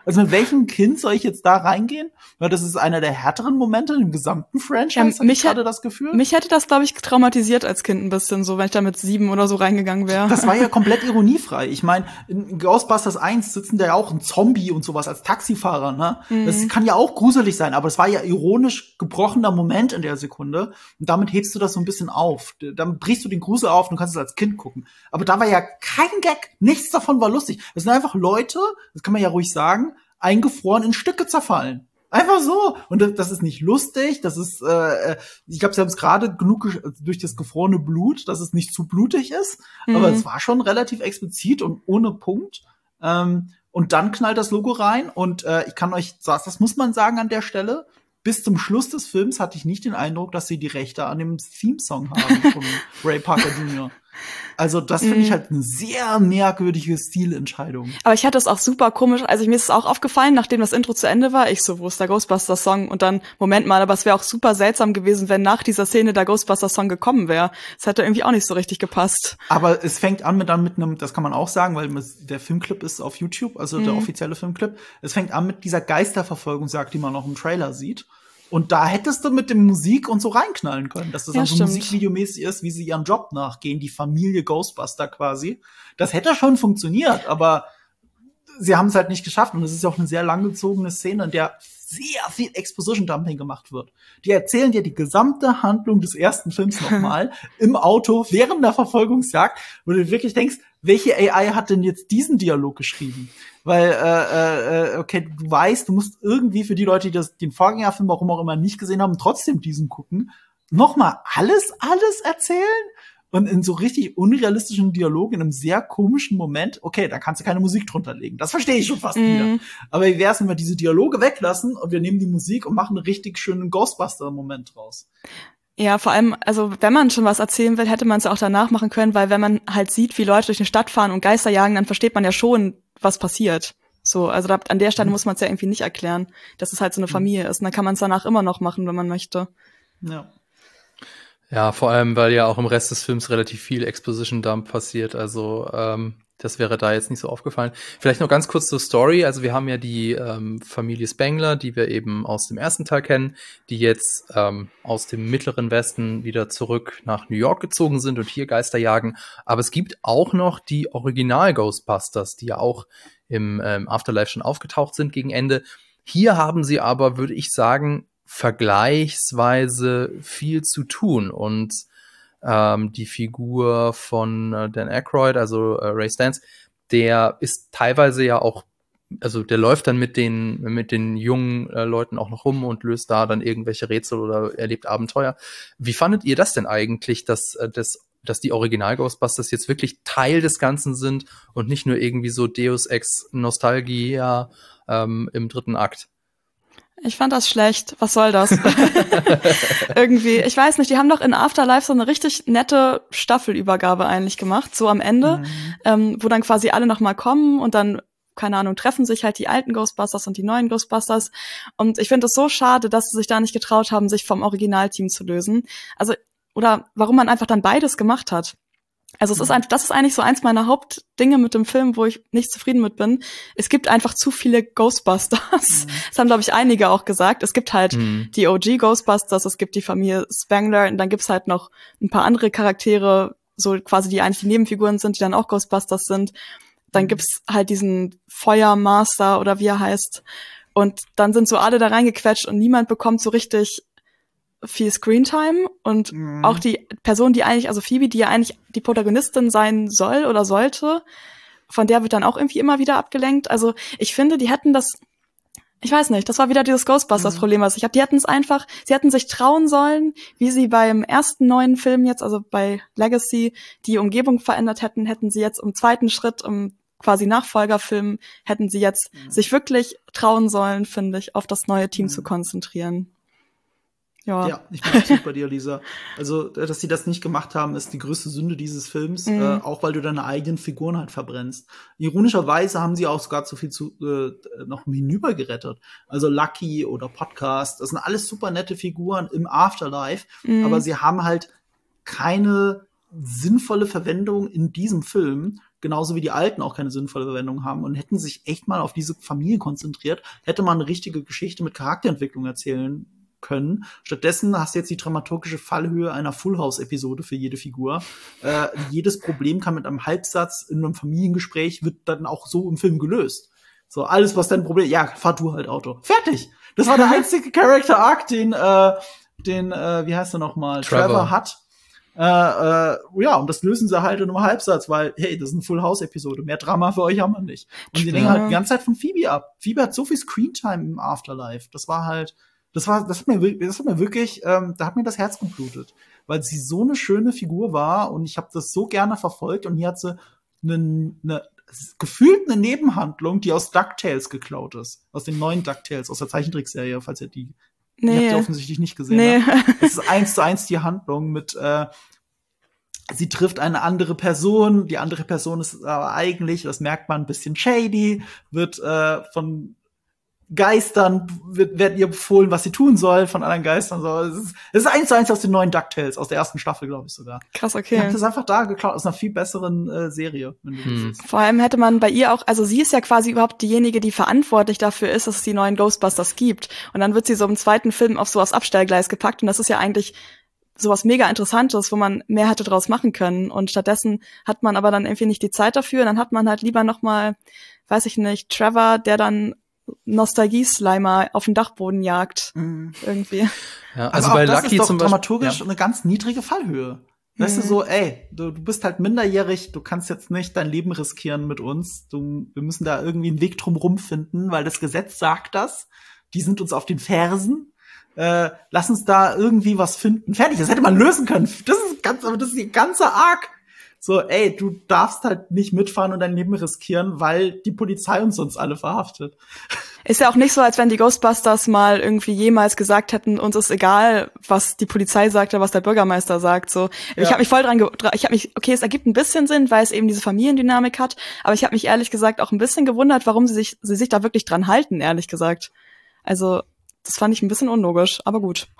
Also mit welchem Kind soll ich jetzt da reingehen? Weil das ist einer der härteren Momente im gesamten Franchise. Ja, mich hatte das Gefühl. Mich hätte das, glaube ich, traumatisiert als Kind ein bisschen, so wenn ich da mit sieben oder so reingegangen wäre. Das war ja komplett ironiefrei. Ich meine, in Ghostbusters eins sitzen da ja auch ein Zombie und sowas als Taxifahrer, ne? Mhm. Das kann ja auch gruselig sein, aber es war ja ironisch gebrochener Moment in der Sekunde. Und damit hebst du das so ein bisschen auf. Damit brichst du den Grusel auf und du kannst es als Kind gucken. Aber da war ja kein Gag. Nichts davon war lustig. Das sind einfach Leute, das kann man ja ruhig sagen, eingefroren in Stücke zerfallen. Einfach so. Und das, das ist nicht lustig. Das ist, äh, ich glaube, sie haben es gerade genug durch das gefrorene Blut, dass es nicht zu blutig ist. Mhm. Aber es war schon relativ explizit und ohne Punkt. Ähm, und dann knallt das Logo rein. Und äh, ich kann euch, das, das muss man sagen an der Stelle, bis zum Schluss des Films hatte ich nicht den Eindruck, dass sie die Rechte an dem Theme-Song haben von Ray Parker Junior Also das finde ich halt eine sehr merkwürdige Stilentscheidung. Aber ich hatte es auch super komisch, also mir ist es auch aufgefallen, nachdem das Intro zu Ende war, ich so, wo ist der Ghostbusters-Song? Und dann, Moment mal, aber es wäre auch super seltsam gewesen, wenn nach dieser Szene der Ghostbusters-Song gekommen wäre. Das hätte irgendwie auch nicht so richtig gepasst. Aber es fängt an mit dann mit einem, das kann man auch sagen, weil der Filmclip ist auf YouTube, also mhm. der offizielle Filmclip. Es fängt an mit dieser Geisterverfolgungsjagd, die man noch im Trailer sieht. Und da hättest du mit dem Musik und so reinknallen können, dass das ja, dann so musikvideomäßig ist, wie sie ihren Job nachgehen, die Familie Ghostbuster quasi. Das hätte schon funktioniert, aber sie haben es halt nicht geschafft. Und es ist ja auch eine sehr langgezogene Szene, in der sehr viel Exposition-Dumping gemacht wird. Die erzählen dir die gesamte Handlung des ersten Films nochmal im Auto während der Verfolgungsjagd, wo du wirklich denkst, welche A I hat denn jetzt diesen Dialog geschrieben? Weil, äh, äh, okay, du weißt, du musst irgendwie für die Leute, die das, den Vorgängerfilm, warum auch immer, nicht gesehen haben, trotzdem diesen gucken, nochmal alles, alles erzählen? Und in so richtig unrealistischen Dialog, in einem sehr komischen Moment, okay, da kannst du keine Musik drunter legen. Das verstehe ich schon fast mm. wieder. Aber wie wär's, wenn wir diese Dialoge weglassen und wir nehmen die Musik und machen einen richtig schönen Ghostbuster-Moment draus? Ja, vor allem, also wenn man schon was erzählen will, hätte man es auch danach machen können, weil wenn man halt sieht, wie Leute durch eine Stadt fahren und Geister jagen, dann versteht man ja schon, was passiert. So, also da, an der Stelle mhm. muss man es ja irgendwie nicht erklären, dass es halt so eine Familie ist. Und dann kann man es danach immer noch machen, wenn man möchte. Ja. Ja, vor allem, weil ja auch im Rest des Films relativ viel Exposition-Dump passiert. Also ähm, das wäre da jetzt nicht so aufgefallen. Vielleicht noch ganz kurz zur Story. Also wir haben ja die ähm, Familie Spengler, die wir eben aus dem ersten Teil kennen, die jetzt ähm, aus dem mittleren Westen wieder zurück nach New York gezogen sind und hier Geister jagen. Aber es gibt auch noch die Original-Ghostbusters, die ja auch im ähm, Afterlife schon aufgetaucht sind gegen Ende. Hier haben sie aber, würde ich sagen, vergleichsweise viel zu tun und ähm, die Figur von äh, Dan Aykroyd, also äh, Ray Stantz, der ist teilweise ja auch, also der läuft dann mit den mit den jungen äh, Leuten auch noch rum und löst da dann irgendwelche Rätsel oder erlebt Abenteuer. Wie fandet ihr das denn eigentlich, dass äh, das dass die Original-Ghostbusters jetzt wirklich Teil des Ganzen sind und nicht nur irgendwie so Deus Ex Nostalgia ähm, im dritten Akt? Ich fand das schlecht. Was soll das? Irgendwie, ich weiß nicht, die haben doch in Afterlife so eine richtig nette Staffelübergabe eigentlich gemacht, so am Ende, mhm. ähm, wo dann quasi alle nochmal kommen und dann, keine Ahnung, treffen sich halt die alten Ghostbusters und die neuen Ghostbusters. Und ich finde es so schade, dass sie sich da nicht getraut haben, sich vom Originalteam zu lösen. Also, oder warum man einfach dann beides gemacht hat. Also es ist einfach, das ist eigentlich so eins meiner Hauptdinge mit dem Film, wo ich nicht zufrieden mit bin. Es gibt einfach zu viele Ghostbusters. Mhm. Das haben, glaube ich, einige auch gesagt. Es gibt halt mhm. die O G Ghostbusters, es gibt die Familie Spengler und dann gibt's halt noch ein paar andere Charaktere, so quasi die eigentlich die Nebenfiguren sind, die dann auch Ghostbusters sind. Dann mhm. gibt's halt diesen Feuermaster oder wie er heißt. Und dann sind so alle da reingequetscht und niemand bekommt so richtig viel Screentime und mhm. auch die Person, die eigentlich, also Phoebe, die ja eigentlich die Protagonistin sein soll oder sollte, von der wird dann auch irgendwie immer wieder abgelenkt. Also ich finde, die hätten das, ich weiß nicht, das war wieder dieses Ghostbusters-Problem, was ich habe. Die hätten es einfach, sie hätten sich trauen sollen, wie sie beim ersten neuen Film jetzt, also bei Legacy, die Umgebung verändert hätten, hätten sie jetzt im zweiten Schritt, im quasi Nachfolgerfilm, hätten sie jetzt mhm. sich wirklich trauen sollen, finde ich, auf das neue Team mhm. zu konzentrieren. Ja. ja, ich bin absolut bei dir, Lisa. Also, dass sie das nicht gemacht haben, ist die größte Sünde dieses Films, mhm. äh, auch weil du deine eigenen Figuren halt verbrennst. Ironischerweise haben sie auch sogar zu viel zu äh, noch hinüber gerettet. Also Lucky oder Podcast, das sind alles super nette Figuren im Afterlife, mhm. aber sie haben halt keine sinnvolle Verwendung in diesem Film. genauso wie die alten auch keine sinnvolle Verwendung haben und hätten sich echt mal auf diese Familie konzentriert, hätte man eine richtige Geschichte mit Charakterentwicklung erzählen können. Stattdessen hast du jetzt die dramaturgische Fallhöhe einer Full-House-Episode für jede Figur. Äh, jedes Problem kann mit einem Halbsatz in einem Familiengespräch wird dann auch so im Film gelöst. So, alles, was dein Problem, ja, fahr du halt Auto. Fertig! Das war der einzige Character-Arc, den, äh, den, äh, wie heißt er noch mal, Trevor, Trevor hat. Äh, äh, ja, und das lösen sie halt in einem Halbsatz, weil, hey, das ist eine Full-House-Episode. Mehr Drama für euch haben wir nicht. Und die lenken halt die ganze Zeit von Phoebe ab. Phoebe hat so viel Screentime im Afterlife. Das war halt, das war, das hat mir, das hat mir wirklich, ähm, da hat mir das Herz geblutet. Weil sie so eine schöne Figur war und ich habe das so gerne verfolgt und hier hat sie eine, eine gefühlt eine Nebenhandlung, die aus DuckTales geklaut ist. Aus den neuen DuckTales, aus der Zeichentrickserie, falls ihr die, nee. die habt ihr offensichtlich nicht gesehen. Nee. Es ist eins zu eins die Handlung mit, äh, sie trifft eine andere Person, die andere Person ist aber eigentlich, das merkt man, ein bisschen shady, wird äh, von Geistern, wird, werden ihr befohlen, was sie tun soll, von anderen Geistern. So. Es ist, es ist eins zu eins aus den neuen DuckTales, aus der ersten Staffel, glaube ich sogar. Krass, okay. Ich hab das einfach da geklaut, aus einer viel besseren äh, Serie. Wenn du hm. das Vor allem hätte man bei ihr auch, also sie ist ja quasi überhaupt diejenige, die verantwortlich dafür ist, dass es die neuen Ghostbusters gibt. Und dann wird sie so im zweiten Film auf so aufs Abstellgleis gepackt. Und das ist ja eigentlich sowas mega Interessantes, wo man mehr hätte draus machen können. Und stattdessen hat man aber dann irgendwie nicht die Zeit dafür. Und dann hat man halt lieber noch mal, weiß ich nicht, Trevor, der dann Nostalgie-Slimer auf den Dachboden jagt. Mhm. Irgendwie. Ja, also bei das Lucky ist doch zum Beispiel dramaturgisch ja. eine ganz niedrige Fallhöhe. Mhm. Weißt du, so, ey, du, du bist halt minderjährig, du kannst jetzt nicht dein Leben riskieren mit uns. Du, wir müssen da irgendwie einen Weg drumrum finden, weil das Gesetz sagt das. Die sind uns auf den Fersen. Äh, lass uns da irgendwie was finden. Fertig, das hätte man lösen können. Das ist ganz, aber das ist die ganze Arc. So, ey, du darfst halt nicht mitfahren und dein Leben riskieren, weil die Polizei uns sonst alle verhaftet. Ist ja auch nicht so, als wenn die Ghostbusters mal irgendwie jemals gesagt hätten, uns ist egal, was die Polizei sagt oder was der Bürgermeister sagt. So, ja. Ich habe mich voll dran, ge- ich habe mich, okay, es ergibt ein bisschen Sinn, weil es eben diese Familiendynamik hat, aber ich habe mich ehrlich gesagt auch ein bisschen gewundert, warum sie sich, sie sich da wirklich dran halten, ehrlich gesagt. Also, das fand ich ein bisschen unlogisch, aber gut.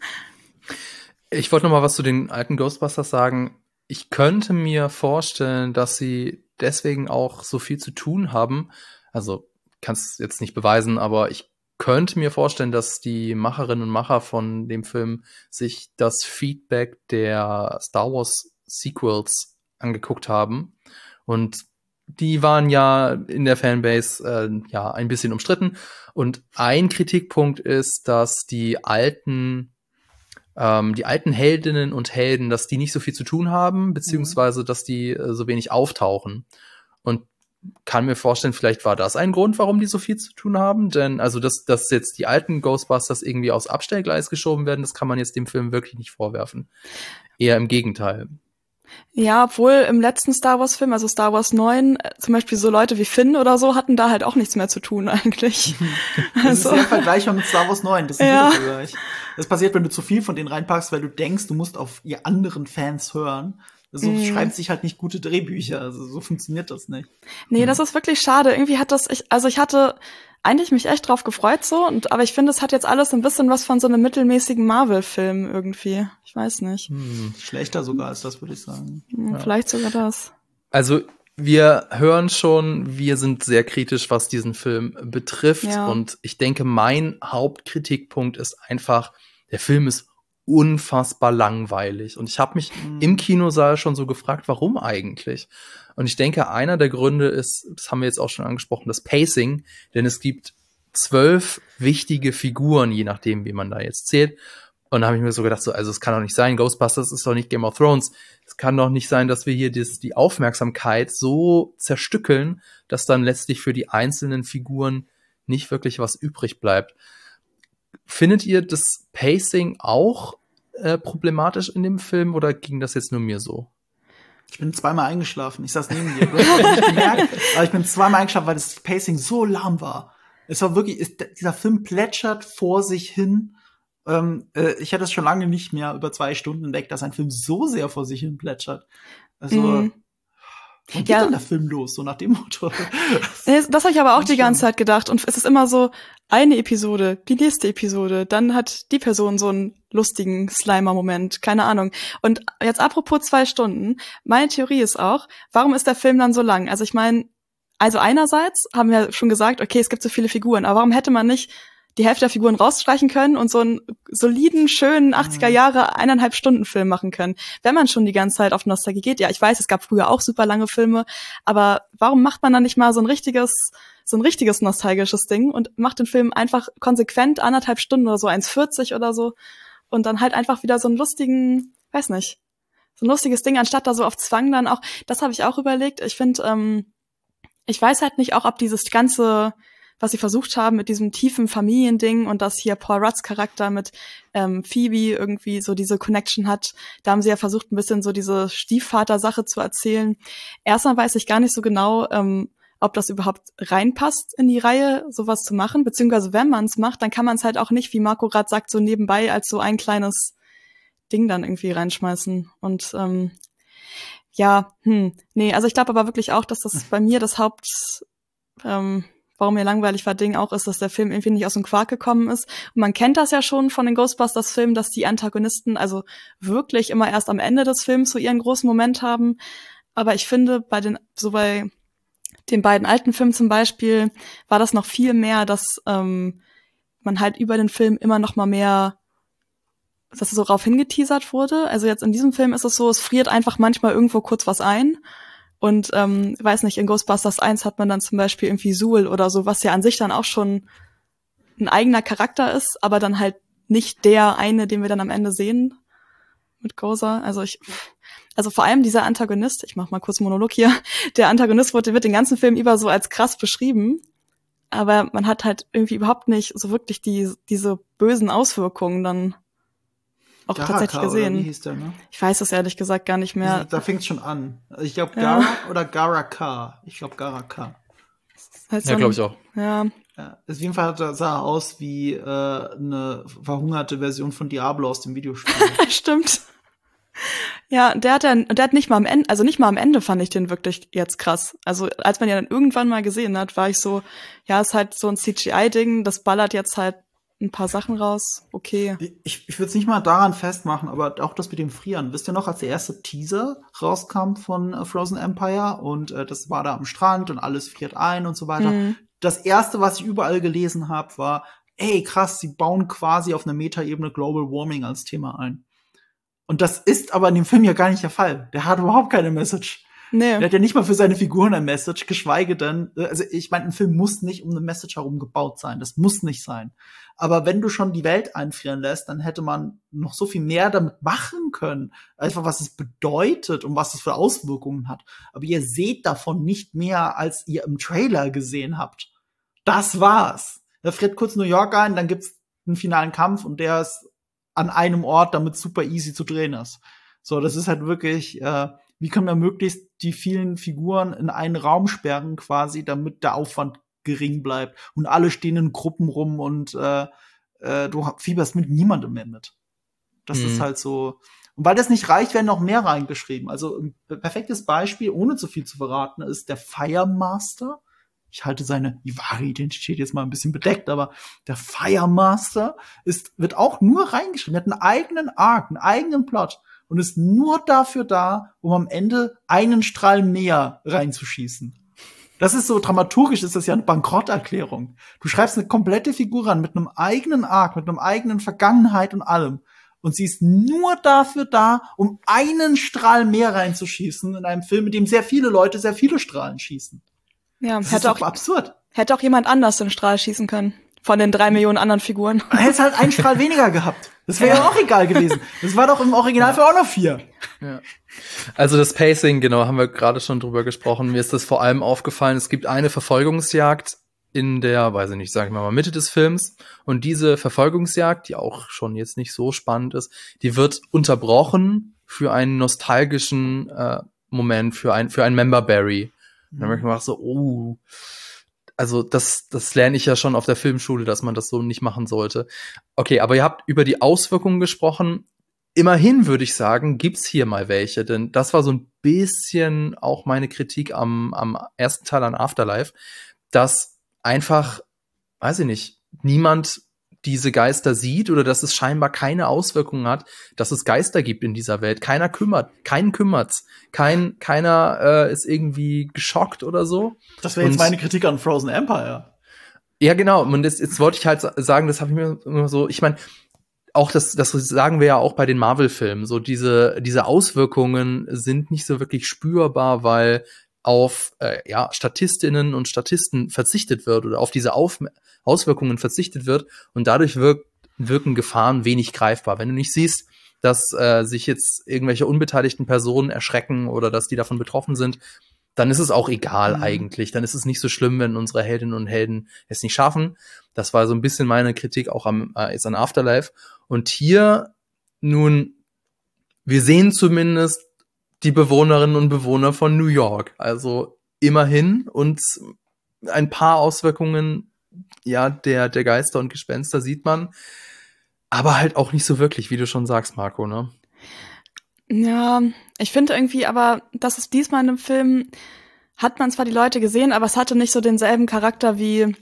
Ich wollte noch mal was zu den alten Ghostbusters sagen. Ich könnte mir vorstellen, dass sie deswegen auch so viel zu tun haben. Also, kann es jetzt nicht beweisen, aber ich könnte mir vorstellen, dass die Macherinnen und Macher von dem Film sich das Feedback der Star Wars Sequels angeguckt haben. Und die waren ja in der Fanbase äh, ja ein bisschen umstritten. Und ein Kritikpunkt ist, dass die alten ähm, die alten Heldinnen und Helden, dass die nicht so viel zu tun haben, beziehungsweise dass die äh, so wenig auftauchen. Und kann mir vorstellen, vielleicht war das ein Grund, warum die so viel zu tun haben. Denn also, dass, dass jetzt die alten Ghostbusters irgendwie aufs Abstellgleis geschoben werden, das kann man jetzt dem Film wirklich nicht vorwerfen. Eher im Gegenteil. Ja, obwohl im letzten Star Wars Film, also Star Wars neun, zum Beispiel so Leute wie Finn oder so hatten da halt auch nichts mehr zu tun eigentlich. Das also. ist ja Vergleichbar mit Star Wars neun, das ist ein ja. guter Vergleich. Das passiert, wenn du zu viel von denen reinpackst, weil du denkst, du musst auf ihr anderen Fans hören. So mm. schreibt sich halt nicht gute Drehbücher, also so funktioniert das nicht. Nee, hm. das ist wirklich schade. Irgendwie hat das, ich, also ich hatte eigentlich mich echt drauf gefreut so, und aber ich finde, es hat jetzt alles ein bisschen was von so einem mittelmäßigen Marvel-Film irgendwie. Ich weiß nicht. Hm. Schlechter sogar als das, würde ich sagen. Ja, vielleicht sogar das. Also wir hören schon, wir sind sehr kritisch, was diesen Film betrifft. Ja. Und ich denke, mein Hauptkritikpunkt ist einfach, der Film ist unfassbar langweilig. Und ich habe mich mhm. im Kinosaal schon so gefragt, warum eigentlich? Und ich denke, einer der Gründe ist, das haben wir jetzt auch schon angesprochen, das Pacing. Denn es gibt zwölf wichtige Figuren, je nachdem, wie man da jetzt zählt. Und da habe ich mir so gedacht, so, also es kann doch nicht sein, Ghostbusters ist doch nicht Game of Thrones. Es kann doch nicht sein, dass wir hier das, die Aufmerksamkeit so zerstückeln, dass dann letztlich für die einzelnen Figuren nicht wirklich was übrig bleibt. Findet ihr das Pacing auch äh, problematisch in dem Film oder ging das jetzt nur mir so? Ich bin zweimal eingeschlafen. Ich saß neben dir. Du hast es nicht gemerkt, aber ich bin zweimal eingeschlafen, weil das Pacing so lahm war. Es war wirklich, ist, dieser Film plätschert vor sich hin. Ähm, äh, ich hatte es schon lange nicht mehr über zwei Stunden weg, dass ein Film so sehr vor sich hin plätschert. Also, mhm. Wann geht Ja. denn der Film los? So nach dem Motto. Nee, Das habe ich aber auch die Stimmt. ganze Zeit gedacht. Und es ist immer so eine Episode, die nächste Episode, dann hat die Person so einen lustigen Slimer-Moment, keine Ahnung. Und jetzt apropos zwei Stunden, meine Theorie ist auch, warum ist der Film dann so lang? Also ich meine, also einerseits haben wir schon gesagt, okay, es gibt so viele Figuren, aber warum hätte man nicht die Hälfte der Figuren rausstreichen können und so einen soliden, schönen achtziger Jahre eineinhalb Stunden Film machen können, wenn man schon die ganze Zeit auf Nostalgie geht. Ja, ich weiß, es gab früher auch super lange Filme, aber warum macht man dann nicht mal so ein richtiges, so ein richtiges nostalgisches Ding und macht den Film einfach konsequent anderthalb Stunden oder so, eins vierzig oder so und dann halt einfach wieder so einen lustigen, weiß nicht, so ein lustiges Ding, anstatt da so auf Zwang dann auch, das habe ich auch überlegt. Ich finde, ähm, ich weiß halt nicht auch, ob dieses ganze, was sie versucht haben mit diesem tiefen Familiending und dass hier Paul Rudds Charakter mit ähm, Phoebe irgendwie so diese Connection hat. Da haben sie ja versucht, ein bisschen so diese Stiefvater-Sache zu erzählen. Erstmal weiß ich gar nicht so genau, ähm, ob das überhaupt reinpasst in die Reihe, sowas zu machen. Beziehungsweise wenn man es macht, dann kann man es halt auch nicht, wie Marco gerade sagt, so nebenbei als so ein kleines Ding dann irgendwie reinschmeißen. Und ähm, ja, hm, nee, also ich glaube aber wirklich auch, dass das bei mir das Haupt, ähm, warum mir langweilig war, Ding auch ist, dass der Film irgendwie nicht aus dem Quark gekommen ist. Und man kennt das ja schon von den Ghostbusters-Filmen, dass die Antagonisten also wirklich immer erst am Ende des Films so ihren großen Moment haben. Aber ich finde, bei den, so bei den beiden alten Filmen zum Beispiel, war das noch viel mehr, dass ähm, man halt über den Film immer noch mal mehr, dass es so drauf hingeteasert wurde. Also jetzt in diesem Film ist es so, es friert einfach manchmal irgendwo kurz was ein. Und ähm, weiß nicht, in Ghostbusters eins hat man dann zum Beispiel irgendwie Zuul oder so, was ja an sich dann auch schon ein eigener Charakter ist, aber dann halt nicht der eine, den wir dann am Ende sehen mit Gozer. Also ich, also vor allem dieser Antagonist, ich mach mal kurz einen Monolog hier, der Antagonist wird, wird den ganzen Film über so als krass beschrieben, aber man hat halt irgendwie überhaupt nicht so wirklich die diese bösen Auswirkungen dann auch Garaka, tatsächlich gesehen. Oder wie hieß der, ne? Ich weiß es ehrlich gesagt gar nicht mehr. Da fängt's schon an. Also ich glaube Ja. Garak oder Garaka. Ich glaube Garaka. Halt so Ja, ein- glaube ich auch. Ja, Ja, auf jeden Fall hat er- sah er aus wie äh, eine verhungerte Version von Diablo aus dem Videospiel. stimmt. Ja, der hat dann, der hat nicht mal am Ende, also nicht mal am Ende fand ich den wirklich jetzt krass. Also als man ja dann irgendwann mal gesehen hat, war ich so, ja, ist halt so ein C G I-Ding, das ballert jetzt halt ein paar Sachen raus, okay. Ich, ich würde es nicht mal daran festmachen, aber auch das mit dem Frieren. Wisst ihr noch, als der erste Teaser rauskam von äh, Frozen Empire und äh, das war da am Strand und alles friert ein und so weiter. Mhm. Das erste, was ich überall gelesen habe, war, ey, krass, sie bauen quasi auf einer Metaebene Global Warming als Thema ein. Und das ist aber in dem Film ja gar nicht der Fall. Der hat überhaupt keine Message. Nee. Der hat ja nicht mal für seine Figuren eine Message, geschweige denn, äh, also ich meine, ein Film muss nicht um eine Message herum gebaut sein. Das muss nicht sein. Aber wenn du schon die Welt einfrieren lässt, dann hätte man noch so viel mehr damit machen können. Einfach, was es bedeutet und was es für Auswirkungen hat. Aber ihr seht davon nicht mehr, als ihr im Trailer gesehen habt. Das war's. Er friert kurz New York ein, dann gibt's einen finalen Kampf und der ist an einem Ort, damit super easy zu drehen ist. So, das ist halt wirklich, äh, wie können wir möglichst die vielen Figuren in einen Raum sperren quasi, damit der Aufwand gering bleibt und alle stehen in Gruppen rum und äh, äh, du fieberst mit niemandem mehr mit. Das Mhm. ist halt so. Und weil das nicht reicht, werden noch mehr reingeschrieben. Also ein perfektes Beispiel, ohne zu viel zu verraten, ist der Fire Master. Ich halte seine wahre Identität jetzt mal ein bisschen bedeckt, aber der Fire Master ist, wird auch nur reingeschrieben. Er hat einen eigenen Arc, einen eigenen Plot und ist nur dafür da, um am Ende einen Strahl mehr reinzuschießen. Das ist so, dramaturgisch ist das ja eine Bankrotterklärung. Du schreibst eine komplette Figur ran mit einem eigenen Arc, mit einem eigenen Vergangenheit und allem. Und sie ist nur dafür da, um einen Strahl mehr reinzuschießen in einem Film, in dem sehr viele Leute sehr viele Strahlen schießen. Ja, Das ist hätte doch auch, absurd. hätte auch jemand anders den Strahl schießen können. Von den drei Millionen anderen Figuren. Man hätte halt einen Strahl weniger gehabt. Das wäre ja auch egal gewesen. Das war doch im Original für auch noch vier. Ja. Also das Pacing, genau, haben wir gerade schon drüber gesprochen. Mir ist das vor allem aufgefallen, es gibt eine Verfolgungsjagd in der, weiß ich nicht, sagen wir mal, Mitte des Films. Und diese Verfolgungsjagd, die auch schon jetzt nicht so spannend ist, die wird unterbrochen für einen nostalgischen äh, Moment, für ein, für ein Member Berry. Und dann habe ich mir gedacht so, oh, also das, das lerne ich ja schon auf der Filmschule, dass man das so nicht machen sollte. Okay, aber ihr habt über die Auswirkungen gesprochen. immerhin würde ich sagen, gibt's hier mal welche, denn das war so ein bisschen auch meine Kritik am, am ersten Teil an Afterlife, dass einfach, weiß ich nicht, niemand diese Geister sieht oder dass es scheinbar keine Auswirkungen hat, dass es Geister gibt in dieser Welt. Keiner kümmert, keinen kümmert's. Kein, keiner äh, ist irgendwie geschockt oder so. Das wäre jetzt meine Kritik an Frozen Empire. Ja, genau. Und jetzt, jetzt wollte ich halt sagen, das habe ich mir immer so, ich meine, auch das, das sagen wir ja auch bei den Marvel-Filmen, so diese, diese Auswirkungen sind nicht so wirklich spürbar, weil auf äh, ja, Statistinnen und Statisten verzichtet wird oder auf diese auf Auswirkungen verzichtet wird und dadurch wirkt, wirken Gefahren wenig greifbar. Wenn du nicht siehst, dass äh, sich jetzt irgendwelche unbeteiligten Personen erschrecken oder dass die davon betroffen sind, dann ist es auch egal mhm. eigentlich. Dann ist es nicht so schlimm, wenn unsere Heldinnen und Helden es nicht schaffen. Das war so ein bisschen meine Kritik auch am äh, jetzt an Afterlife. Und hier nun, wir sehen zumindest die Bewohnerinnen und Bewohner von New York. Also immerhin und ein paar Auswirkungen ja der der Geister und Gespenster sieht man, aber halt auch nicht so wirklich, wie du schon sagst, Marco, ne? Ja, ich finde irgendwie aber, dass es diesmal in dem Film hat man zwar die Leute gesehen, aber es hatte nicht so denselben Charakter wie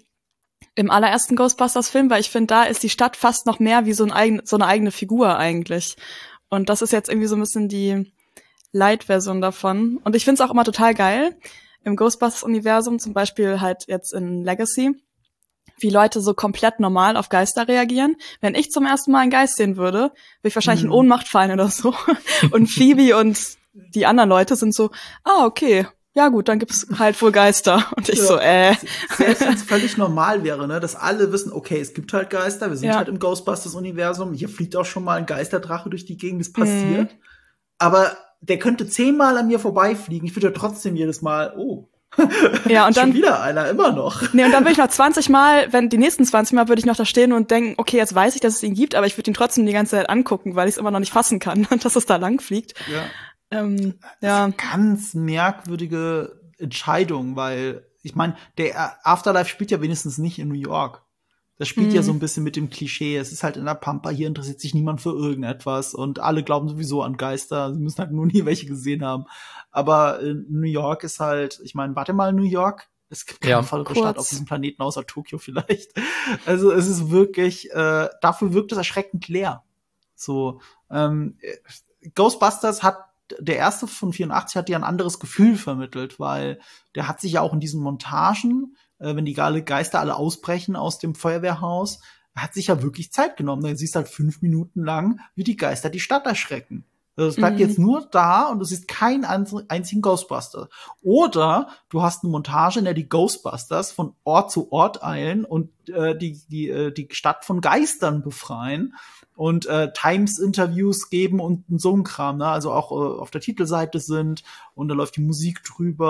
im allerersten Ghostbusters-Film, weil ich finde, da ist die Stadt fast noch mehr wie so, ein eigen, so eine eigene Figur eigentlich. Und das ist jetzt irgendwie so ein bisschen die Light-Version davon. Und ich finde es auch immer total geil, im Ghostbusters-Universum, zum Beispiel halt jetzt in Legacy, wie Leute so komplett normal auf Geister reagieren. Wenn ich zum ersten Mal einen Geist sehen würde, würde ich wahrscheinlich mhm. in Ohnmacht fallen oder so. Und Phoebe und die anderen Leute sind so, ah, okay, ja gut, dann gibt's halt wohl Geister. Und ich ja. so, äh. Selbst wenn es völlig normal wäre, ne, dass alle wissen, okay, es gibt halt Geister, wir sind ja. halt im Ghostbusters-Universum, hier fliegt auch schon mal ein Geisterdrache durch die Gegend, das passiert. Mhm. Aber der könnte zehnmal an mir vorbeifliegen, ich würde ja trotzdem jedes Mal, oh, ja, und dann schon wieder einer, immer noch. Nee, und dann würde ich noch zwanzig Mal, wenn die nächsten zwanzig Mal würde ich noch da stehen und denken, okay, jetzt weiß ich, dass es ihn gibt, aber ich würde ihn trotzdem die ganze Zeit angucken, weil ich es immer noch nicht fassen kann, dass es da lang fliegt. Ja. Ähm, ja. Ganz merkwürdige Entscheidung, weil ich meine, der Afterlife spielt ja wenigstens nicht in New York. Das spielt mhm. ja so ein bisschen mit dem Klischee. Es ist halt in der Pampa, hier interessiert sich niemand für irgendetwas und alle glauben sowieso an Geister. Sie müssen halt nur nie welche gesehen haben. Aber in New York ist halt, ich meine, warte mal, New York? Es gibt keine ja, andere Stadt auf diesem Planeten außer Tokio vielleicht. Also es ist wirklich, äh, dafür wirkt es erschreckend leer. So, ähm, Ghostbusters hat der erste von vierundachtzig hat dir ein anderes Gefühl vermittelt, weil der hat sich ja auch in diesen Montagen, äh, wenn die Geister alle ausbrechen aus dem Feuerwehrhaus, hat sich ja wirklich Zeit genommen. Du siehst halt fünf Minuten lang, wie die Geister die Stadt erschrecken. Also es bleibt mhm. jetzt nur da und du siehst keinen einzigen Ghostbuster. Oder du hast eine Montage, in der die Ghostbusters von Ort zu Ort eilen und äh, die, die, äh, die Stadt von Geistern befreien. Und äh, Times-Interviews geben und so ein Kram, ne? Also auch äh, auf der Titelseite sind und da läuft die Musik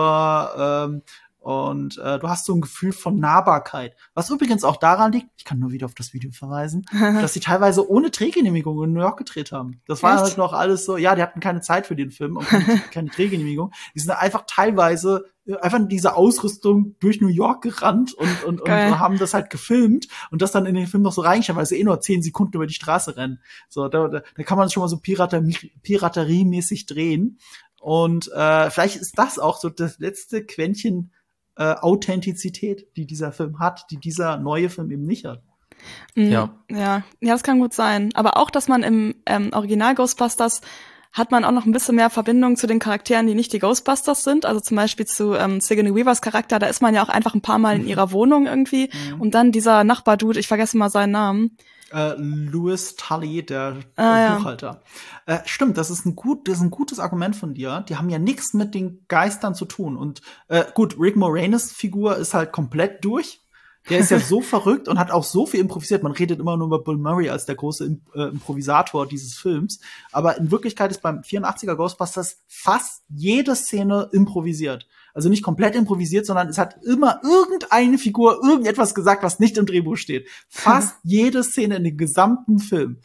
drüber ähm, und äh, du hast so ein Gefühl von Nahbarkeit. Was übrigens auch daran liegt, ich kann nur wieder auf das Video verweisen, dass sie teilweise ohne Drehgenehmigung in New York gedreht haben. Das war Echt? halt noch alles so, ja, die hatten keine Zeit für den Film und keine, keine Drehgenehmigung. Die sind einfach teilweise einfach in diese Ausrüstung durch New York gerannt und, und, und haben das halt gefilmt und das dann in den Film noch so reingeschrieben, weil sie eh nur zehn Sekunden über die Straße rennen. So, da, da, da kann man schon mal so Piraterie, pirateriemäßig drehen. Und äh, vielleicht ist das auch so das letzte Quäntchen äh, Authentizität, die dieser Film hat, die dieser neue Film eben nicht hat. Mhm, ja. ja, ja, das kann gut sein. Aber auch, dass man im ähm, Original Ghostbusters hat man auch noch ein bisschen mehr Verbindung zu den Charakteren, die nicht die Ghostbusters sind. Also zum Beispiel zu ähm, Sigourney Weavers Charakter, da ist man ja auch einfach ein paar Mal in ihrer Wohnung irgendwie. Mhm. Und dann dieser Nachbardude, ich vergesse mal seinen Namen. Äh, Louis Tully, der ah, Buchhalter. Ja. Äh, stimmt, das ist ein gut, das ist ein gutes Argument von dir. Die haben ja nichts mit den Geistern zu tun. Und äh, gut, Rick Moranis Figur ist halt komplett durch. Der ist ja so verrückt und hat auch so viel improvisiert. Man redet immer nur über Bill Murray als der große Imp- äh, Improvisator dieses Films. Aber in Wirklichkeit ist beim vierundachtziger Ghostbusters fast jede Szene improvisiert. Also nicht komplett improvisiert, sondern es hat immer irgendeine Figur irgendetwas gesagt, was nicht im Drehbuch steht. Fast jede Szene in dem gesamten Film.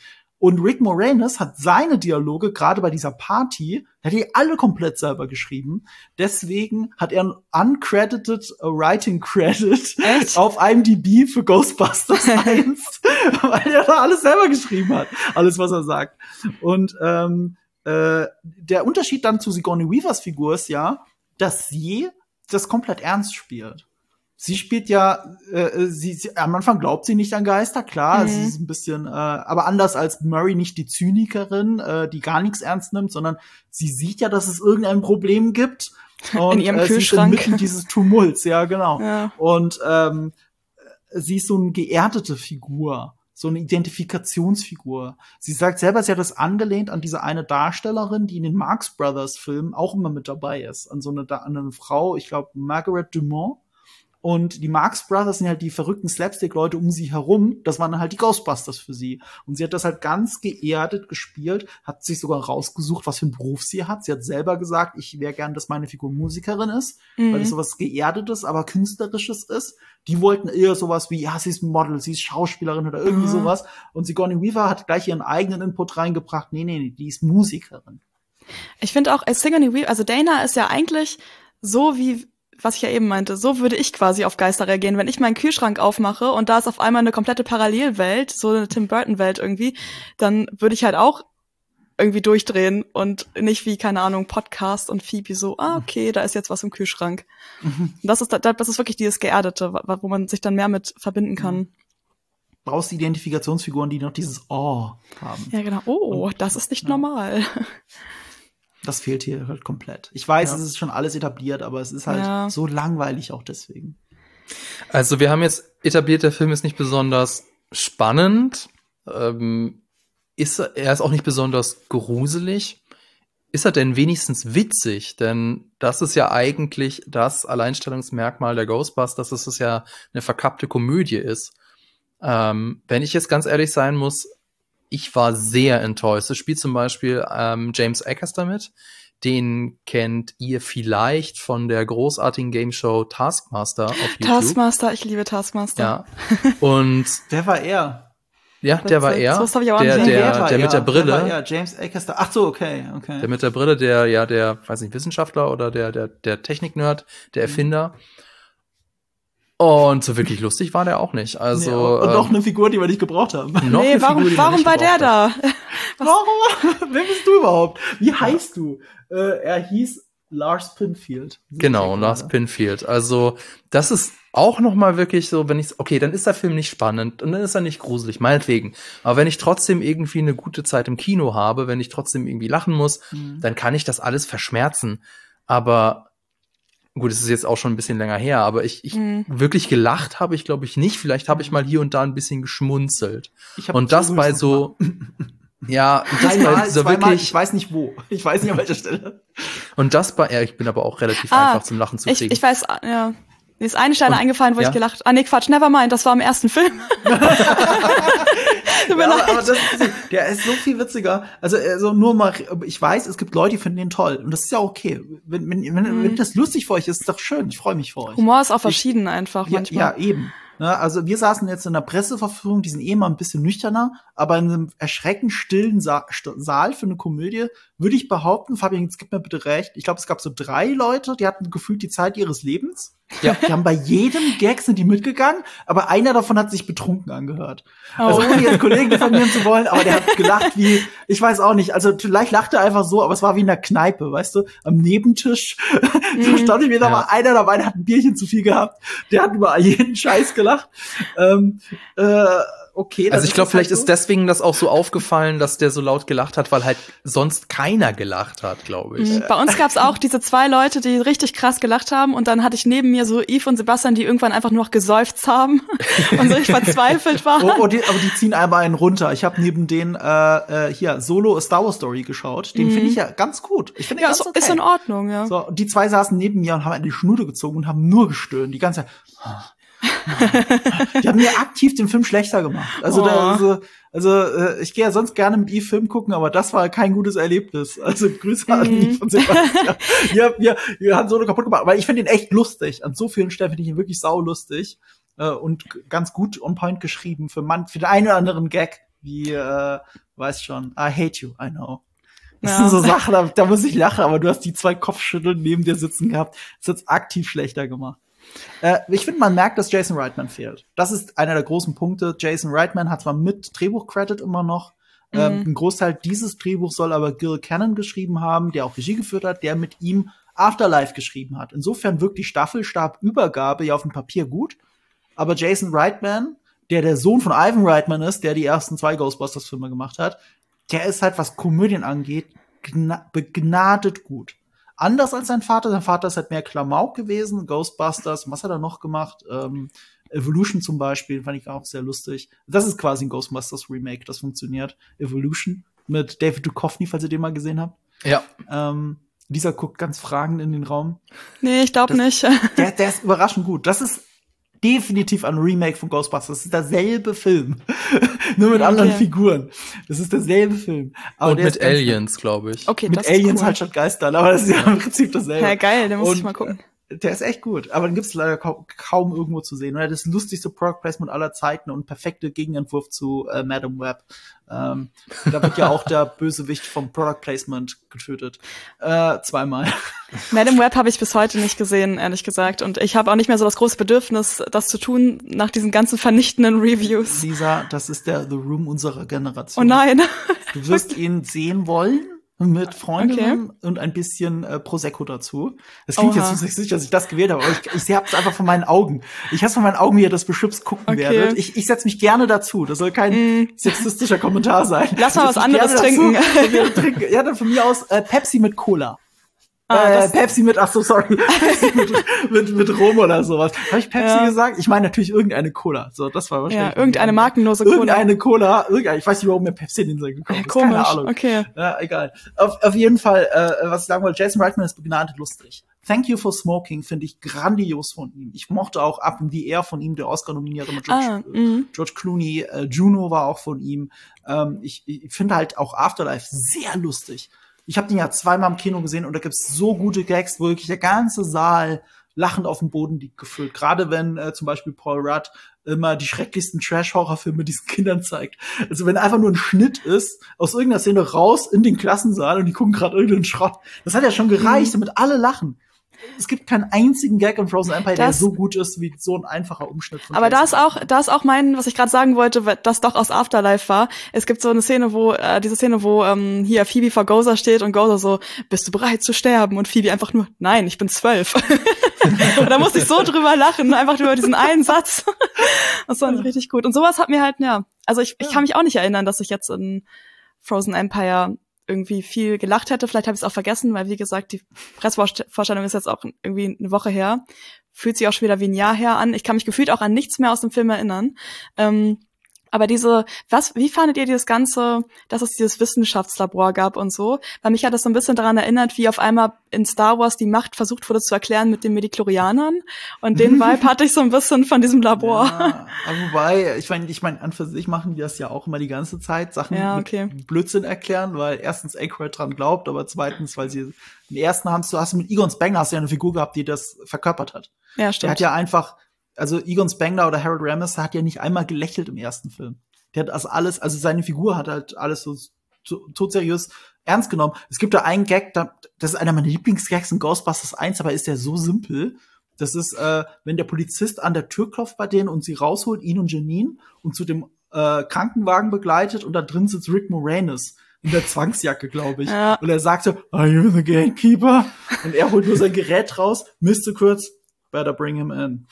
Und Rick Moranis hat seine Dialoge, gerade bei dieser Party, hat die alle komplett selber geschrieben. Deswegen hat er einen uncredited Writing Credit Echt? auf I M D B für Ghostbusters eins, weil er da alles selber geschrieben hat. Alles, was er sagt. Und ähm, äh, der Unterschied dann zu Sigourney Weavers Figur ist ja, dass sie das komplett ernst spielt. Sie spielt ja, äh, sie, sie am Anfang glaubt sie nicht an Geister, klar, Mhm. sie ist ein bisschen, äh, aber anders als Murray nicht die Zynikerin, äh, die gar nichts ernst nimmt, sondern sie sieht ja, dass es irgendein Problem gibt. Und, In ihrem äh, sie ist Kühlschrank. inmitten dieses Tumults, ja, genau. Ja. Und ähm, sie ist so eine geerdete Figur, so eine Identifikationsfigur. Sie sagt selber, sie hat das angelehnt an diese eine Darstellerin, die in den Marx Brothers Filmen auch immer mit dabei ist, an so eine, an eine Frau, ich glaube Margaret Dumont. Und die Marx Brothers sind halt die verrückten Slapstick-Leute um sie herum. Das waren dann halt die Ghostbusters für sie. Und sie hat das halt ganz geerdet gespielt, hat sich sogar rausgesucht, was für einen Beruf sie hat. Sie hat selber gesagt, ich wäre gern, dass meine Figur Musikerin ist, Mhm. weil das sowas Geerdetes, aber Künstlerisches ist. Die wollten eher sowas wie, ja, sie ist ein Model, sie ist Schauspielerin oder irgendwie Mhm. sowas. Und Sigourney Weaver hat gleich ihren eigenen Input reingebracht. Nee, nee, nee, die ist Musikerin. Ich finde auch, als Sigourney Weaver, also Dana ist ja eigentlich so wie, was ich ja eben meinte, so würde ich quasi auf Geister reagieren. Wenn ich meinen Kühlschrank aufmache und da ist auf einmal eine komplette Parallelwelt, so eine Tim Burton-Welt irgendwie, dann würde ich halt auch irgendwie durchdrehen und nicht wie, keine Ahnung, Podcast und Phoebe so, ah, okay, da ist jetzt was im Kühlschrank. Mhm. Und das ist, das ist wirklich dieses Geerdete, wa- wo man sich dann mehr mit verbinden kann. Brauchst Identifikationsfiguren, die noch dieses Oh haben. Ja, genau. Oh, das ist nicht Ja. normal. Das fehlt hier halt komplett. Ich weiß, Ja. es ist schon alles etabliert, aber es ist halt Ja. so langweilig auch deswegen. Also wir haben jetzt etabliert, der Film ist nicht besonders spannend. Ähm, ist er, er ist auch nicht besonders gruselig. Ist er denn wenigstens witzig? Denn das ist ja eigentlich das Alleinstellungsmerkmal der Ghostbusters, dass es ja eine verkappte Komödie ist. Ähm, wenn ich jetzt ganz ehrlich sein muss, ich war sehr enttäuscht. Es spielt zum Beispiel ähm, James Acaster mit. Den kennt ihr vielleicht von der großartigen Game-Show Taskmaster auf YouTube. Taskmaster, ich liebe Taskmaster. Ja. Und Wer war er? ja, der war er. So was hab ich auch der, nicht der, gesehen. Wer war der mit er? der Brille. Wer war er? James Acaster. Ach so, okay, okay. Der mit der Brille, der, ja, der, weiß nicht, Wissenschaftler oder der, der, der Technik-Nerd, der Erfinder. Und so wirklich lustig war der auch nicht. Also, Nee, und und noch ähm, eine Figur, die wir nicht gebraucht haben. noch Nee, eine warum, Figur, die man warum nicht war der gebraucht hat. da? Warum? Wer bist du überhaupt? Wie heißt du? Äh, er hieß Lars Pinfield. Genau, Lars Pinfield. Also, das ist auch noch mal wirklich so, wenn ich, okay, dann ist der Film nicht spannend und dann ist er nicht gruselig, meinetwegen. Aber wenn ich trotzdem irgendwie eine gute Zeit im Kino habe, wenn ich trotzdem irgendwie lachen muss, Mhm. dann kann ich das alles verschmerzen. Aber gut, es ist jetzt auch schon ein bisschen länger her, aber ich, ich Mhm. wirklich gelacht habe ich, glaube ich, nicht. Vielleicht habe ich mal hier und da ein bisschen geschmunzelt. Ich hab Und das bei höchstens so, ja, das bei Einmal, dieser zweimal, wirklich, ich weiß nicht wo. Ich weiß nicht an welcher Stelle. und das bei, ja, ich bin aber auch relativ Ah, einfach zum Lachen zu Ich, kriegen. ich weiß, ja. Mir ist eine Stelle Und- eingefallen, wo ja? ich gelacht. Ah, nee, Quatsch, nevermind, das war im ersten Film. Tut mir Ja, aber, leid. aber das ist, der ist so viel witziger. Also, also nur mal, ich weiß, es gibt Leute, die finden den toll. Und das ist ja okay. Wenn, wenn, wenn, Mhm. wenn das lustig für euch ist, ist doch schön. Ich freue mich für euch. Humor ist auch verschieden einfach Ja, manchmal. ja, eben. Ne, also wir saßen jetzt in der Presseverführung, die sind eh mal ein bisschen nüchterner, aber in einem erschreckend stillen Sa St Saal für eine Komödie würde ich behaupten, Fabian, jetzt gib mir bitte recht, ich glaube, es gab so drei Leute, die hatten gefühlt die Zeit ihres Lebens. Ja. Die haben bei jedem Gag sind die mitgegangen, aber einer davon hat sich betrunken angehört. Oh. Also ohne jetzt Kollegen diffamieren zu wollen, aber der hat gelacht wie, ich weiß auch nicht, also vielleicht lachte er einfach so, aber es war wie in der Kneipe, weißt du, am Nebentisch. So stand ich mir da Ja. mal einer dabei, der hat ein Bierchen zu viel gehabt, der hat über jeden Scheiß gelacht. ähm, äh, okay. dann Also ich glaube, es vielleicht halt ist deswegen das auch so aufgefallen, dass der so laut gelacht hat, weil halt sonst keiner gelacht hat, glaube ich. Mhm. Bei uns gab's auch diese zwei Leute, die richtig krass gelacht haben und dann hatte ich neben mir so Yves und Sebastian, die irgendwann einfach nur noch geseufzt haben und so richtig verzweifelt waren. Oh, oh, die, aber die ziehen einmal einen runter. Ich habe neben den äh, äh, hier Solo A Star Wars Story geschaut. Den finde ich ja ganz gut. Ich finde Ja, ganz ist, okay. ist in Ordnung, ja. So, und die zwei saßen neben mir und haben eine Schnute gezogen und haben nur gestöhnt. Die ganze Zeit. Die haben mir aktiv den Film schlechter gemacht. Also, Oh. da, also, also äh, ich gehe ja sonst gerne mit Yves Film gucken, aber das war kein gutes Erlebnis. Also Grüße an Mhm. Yves von Sebastian. wir, wir, wir haben Solo kaputt gemacht, weil ich finde ihn echt lustig. An so vielen Stellen finde ich ihn wirklich saulustig äh, und g- ganz gut on point geschrieben für man, für den einen oder anderen Gag. wie, äh, weiß schon, I hate you, I know. Das Ja. sind so Sachen, da, da muss ich lachen, aber du hast die zwei Kopfschütteln neben dir sitzen gehabt. Das hat's aktiv schlechter gemacht. Äh, ich finde, man merkt, dass Jason Reitman fehlt. Das ist einer der großen Punkte. Jason Reitman hat zwar mit Drehbuch-Credit immer noch, mhm. ähm, ein Großteil dieses Drehbuchs soll aber Gil Cannon geschrieben haben, der auch Regie geführt hat, der mit ihm Afterlife geschrieben hat. Insofern wirkt die Staffelstabübergabe ja auf dem Papier gut, aber Jason Reitman, der der Sohn von Ivan Reitman ist, der die ersten zwei Ghostbusters-Filme gemacht hat, der ist halt, was Komödien angeht, gna- begnadet gut. Anders als sein Vater. Sein Vater ist halt mehr Klamauk gewesen. Ghostbusters, was hat er noch gemacht? Ähm, Evolution zum Beispiel, fand ich auch sehr lustig. Das ist quasi ein Ghostbusters Remake, das funktioniert. Evolution mit David Duchovny, falls ihr den mal gesehen habt. Ja. Ähm, Lisa guckt ganz fragend in den Raum. Nee, ich glaube nicht. Der, der ist überraschend gut. Das ist definitiv ein Remake von Ghostbusters. Das ist derselbe Film. Nur mit Okay. anderen Figuren. Das ist derselbe Film. Aber Und der mit ist ganz- Aliens, glaube ich. Okay, Mit das Aliens ist cool. halt statt Geistern, aber das ist ja im Prinzip dasselbe. Ja, geil, den muss Und, ich mal gucken. Der ist echt gut, aber den gibt's leider kaum, kaum irgendwo zu sehen. Und er hat das lustigste Product Placement aller Zeiten und perfekte Gegenentwurf zu äh, Madam Web. Ähm, da wird ja auch der Bösewicht vom Product Placement getötet. Äh, zweimal. Madam Web habe ich bis heute nicht gesehen, ehrlich gesagt. Und ich habe auch nicht mehr so das große Bedürfnis, das zu tun nach diesen ganzen vernichtenden Reviews. Lisa, das ist der The Room unserer Oh Generation. nein. Du wirst ihn sehen wollen mit Freundinnen und ein bisschen äh, Prosecco dazu. Das klingt Oha. jetzt nicht sicher, dass ich das gewählt habe, aber ich, ich sehe es einfach von meinen Augen. Ich habe von meinen Augen, wie ihr das beschützt gucken Okay. werdet. Ich, ich setze mich gerne dazu. Das soll kein sexistischer Kommentar sein. Lass mal Ich was setz mich anderes gerne trinken. dazu. Wir trinken. Ja, dann von mir aus äh, Pepsi mit Cola. Ah, äh, das- Pepsi mit, ach so, sorry, Pepsi mit, mit, mit Rum oder sowas. Habe ich Pepsi Ja. gesagt? Ich meine natürlich irgendeine Cola. So, das war wahrscheinlich. Ja, irgendeine markenlose Cola. Irgendeine Cola, irgendeine, ich weiß nicht, warum mir Pepsi in den Sinn gekommen Ja, ist. Keine komisch, Ahnung. okay. Ja, egal. Auf, auf jeden Fall, äh, was ich sagen wollte, Jason Reitman ist begnadet lustig. Thank You for Smoking finde ich grandios von ihm. Ich mochte auch Up in the Air von ihm, der Oscar-nominierte mit George, Ah, mhm. George Clooney. Äh, Juno war auch von ihm. Ähm, ich ich finde halt auch Afterlife sehr lustig. Ich habe den ja zweimal im Kino gesehen und da gibt's so gute Gags, wo wirklich der ganze Saal lachend auf dem Boden liegt gefühlt. Gerade wenn äh, zum Beispiel Paul Rudd immer die schrecklichsten Trash-Horror-Filme diesen Kindern zeigt. Also wenn einfach nur ein Schnitt ist, aus irgendeiner Szene raus in den Klassensaal und die gucken gerade irgendeinen Schrott. Das hat ja schon gereicht, damit alle lachen. Es gibt keinen einzigen Gag in Frozen Empire, der Das- so gut ist wie so ein einfacher Umschnitt von Aber da Jason ist auch, da ist auch mein, was ich gerade sagen wollte, wa- das doch aus Afterlife war. Es gibt so eine Szene, wo, äh, diese Szene, wo ähm, hier Phoebe vor Gozer steht und Gozer so, bist du bereit zu sterben? Und Phoebe einfach nur, nein, ich bin zwölf. Und da musste ich so drüber lachen, einfach über diesen einen Satz. Das fand ich richtig gut. Und sowas hat mir halt, ja, also ich, ich kann mich auch nicht erinnern, dass ich jetzt in Frozen Empire irgendwie viel gelacht hätte. Vielleicht habe ich es auch vergessen, weil wie gesagt, die Pressevorstellung ist jetzt auch irgendwie eine Woche her. Fühlt sich auch schon wieder wie ein Jahr her an. Ich kann mich gefühlt auch an nichts mehr aus dem Film erinnern. Ähm, aber diese, was, wie fandet ihr dieses Ganze, dass es dieses Wissenschaftslabor gab und so? Weil mich hat das so ein bisschen daran erinnert, wie auf einmal in Star Wars die Macht versucht wurde zu erklären mit den Midichlorianern. Und den Vibe hatte ich so ein bisschen von diesem Labor. Ja, aber wobei, ich meine, ich meine, an für sich machen die das ja auch immer die ganze Zeit, Sachen Ja, okay. mit Blödsinn erklären, weil erstens Aykroyd dran glaubt, aber zweitens, weil sie im ersten haben du hast du mit Egon Spengler hast du ja eine Figur gehabt, die das verkörpert hat. Ja, Der stimmt. hat ja einfach, also Egon Spengler oder Harold Ramis hat ja nicht einmal gelächelt im ersten Film. Der hat das alles, also seine Figur hat halt alles so so- todseriös ernst genommen. Es gibt da einen Gag, da, das ist einer meiner Lieblingsgags in Ghostbusters eins, aber ist der so simpel. Das ist, äh, wenn der Polizist an der Tür klopft bei denen und sie rausholt, ihn und Janine, und zu dem äh, Krankenwagen begleitet und da drin sitzt Rick Moranis in der Zwangsjacke, glaube ich. Ja. Und er sagt so, are you the gatekeeper? Und er holt nur sein Gerät raus, misste kurz, better bring him in.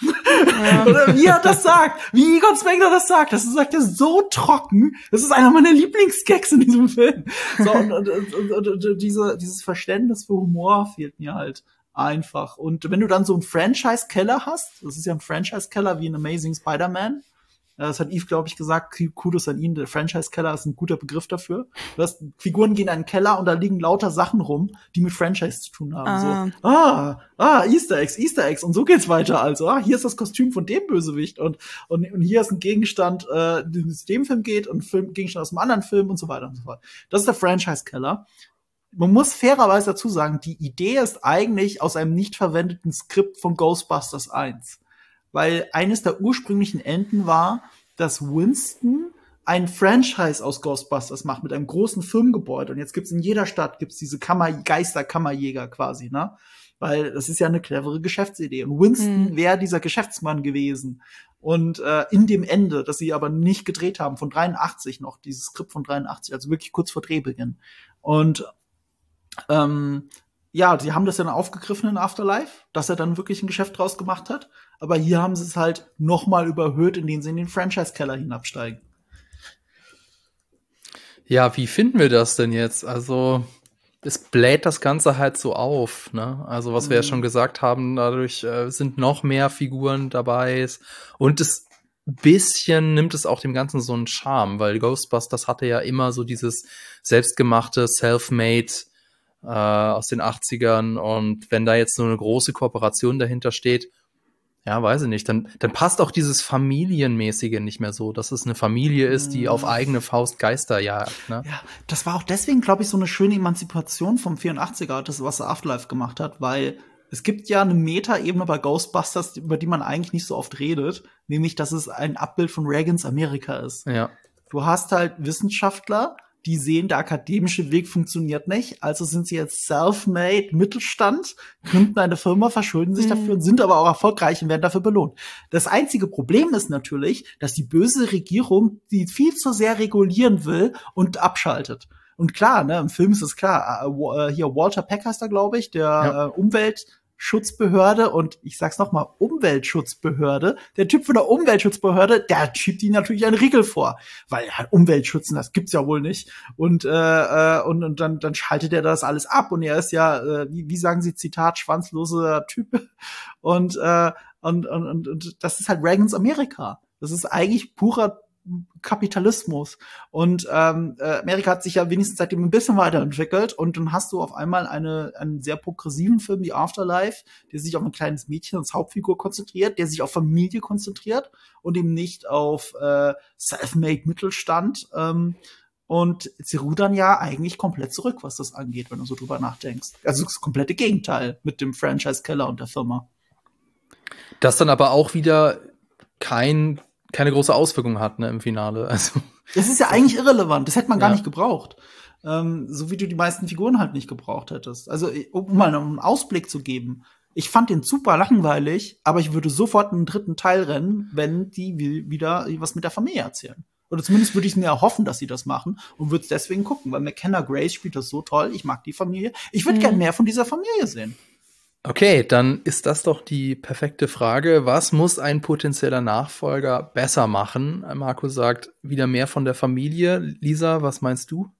Oder wie er das sagt, wie Egon Spengler das sagt, das sagt er so trocken. Das ist einer meiner Lieblingsgags in diesem Film. So, und, und, und, und, und diese, dieses Verständnis für Humor fehlt mir halt einfach. Und wenn du dann so einen Franchise-Keller hast, das ist ja ein Franchise-Keller wie in Amazing Spider-Man, ja, das hat Yves, glaube ich, gesagt, Kudos an ihn, der Franchise-Keller ist ein guter Begriff dafür. Du hast, Figuren gehen in einen Keller und da liegen lauter Sachen rum, die mit Franchise zu tun haben. Ah. So, ah, ah, Easter Eggs, Easter Eggs, und so geht's weiter. Also, ah, hier ist das Kostüm von dem Bösewicht und, und, und hier ist ein Gegenstand, äh, den es dem Film geht und ein Film, Gegenstand aus einem anderen Film und so weiter und so fort. Das ist der Franchise-Keller. Man muss fairerweise dazu sagen, die Idee ist eigentlich aus einem nicht verwendeten Skript von Ghostbusters eins. Weil eines der ursprünglichen Enden war, dass Winston ein Franchise aus Ghostbusters macht mit einem großen Firmengebäude und jetzt gibt's in jeder Stadt gibt's diese Kammer Geister-Kammerjäger quasi, ne? Weil das ist ja eine clevere Geschäftsidee. Und Winston Mhm. wäre dieser Geschäftsmann gewesen. Und äh, in dem Ende, das sie aber nicht gedreht haben, von dreiundachtzig noch, dieses Skript von dreiundachtzig, also wirklich kurz vor Drehbeginn. Und ähm, ja, sie haben das dann aufgegriffen in Afterlife, dass er dann wirklich ein Geschäft draus gemacht hat. Aber hier haben sie es halt noch mal überhöht, indem sie in den Franchise-Keller hinabsteigen. Ja, wie finden wir das denn jetzt? Also, es bläht das Ganze halt so auf, ne? Also, was wir ja Mhm. schon gesagt haben, dadurch äh, sind noch mehr Figuren dabei. Und es bisschen nimmt es auch dem Ganzen so einen Charme, weil Ghostbusters hatte ja immer so dieses selbstgemachte, self-made äh, aus den achtzigern. Und wenn da jetzt so eine große Kooperation dahinter steht, ja, weiß ich nicht, dann, dann passt auch dieses Familienmäßige nicht mehr so, dass es eine Familie ist, die auf eigene Faust Geister jagt, ne? Ja, das war auch deswegen, glaube ich, so eine schöne Emanzipation vom vierundachtziger, das, was Afterlife gemacht hat, weil es gibt ja eine Meta-Ebene bei Ghostbusters, über die man eigentlich nicht so oft redet, nämlich, dass es ein Abbild von Reagans Amerika ist. Ja. Du hast halt Wissenschaftler, die sehen, der akademische Weg funktioniert nicht, also sind sie jetzt self-made Mittelstand, gründen eine Firma, verschulden sich Mhm. dafür und sind aber auch erfolgreich und werden dafür belohnt. Das einzige Problem ist natürlich, dass die böse Regierung die viel zu sehr regulieren will und abschaltet. Und klar, ne, im Film ist es klar, äh, hier Walter Peck heißt er, glaube ich, der Ja. äh, Umweltschutzbehörde und ich sag's noch mal, Umweltschutzbehörde. Der Typ von der Umweltschutzbehörde, der schiebt ihnen natürlich einen Riegel vor, weil ja, Umweltschützen, das gibt's ja wohl nicht. Und äh, äh, und, und dann dann schaltet er das alles ab und er ist ja, äh, wie, wie sagen Sie, Zitat, schwanzloser Typ. Und äh, und, und und und das ist halt Reagans Amerika. Das ist eigentlich purer Kapitalismus. Und ähm, äh, Amerika hat sich ja wenigstens seitdem ein bisschen weiterentwickelt und dann hast du auf einmal eine, einen sehr progressiven Film wie Afterlife, der sich auf ein kleines Mädchen als Hauptfigur konzentriert, der sich auf Familie konzentriert und eben nicht auf äh, self-made Mittelstand. Ähm, und sie rudern ja eigentlich komplett zurück, was das angeht, wenn du so drüber nachdenkst. Also das komplette Gegenteil mit dem Franchise-Keller und der Firma. Das dann aber auch wieder kein keine große Auswirkung hat, ne, im Finale. Also Das ist ja eigentlich irrelevant. Das hätte man gar Ja. nicht gebraucht. Ähm, so wie du die meisten Figuren halt nicht gebraucht hättest. Also, um mal einen Ausblick zu geben. Ich fand den super langweilig, aber ich würde sofort einen dritten Teil rennen, wenn die wi- wieder was mit der Familie erzählen. Oder zumindest würde ich mir erhoffen, dass sie das machen und würde es deswegen gucken, weil McKenna Grace spielt das so toll. Ich mag die Familie. Ich würde Mhm. gern mehr von dieser Familie sehen. okay, dann ist das doch die perfekte Frage. Was muss ein potenzieller Nachfolger besser machen? Marco sagt, wieder mehr von der Familie. Lisa, was meinst du?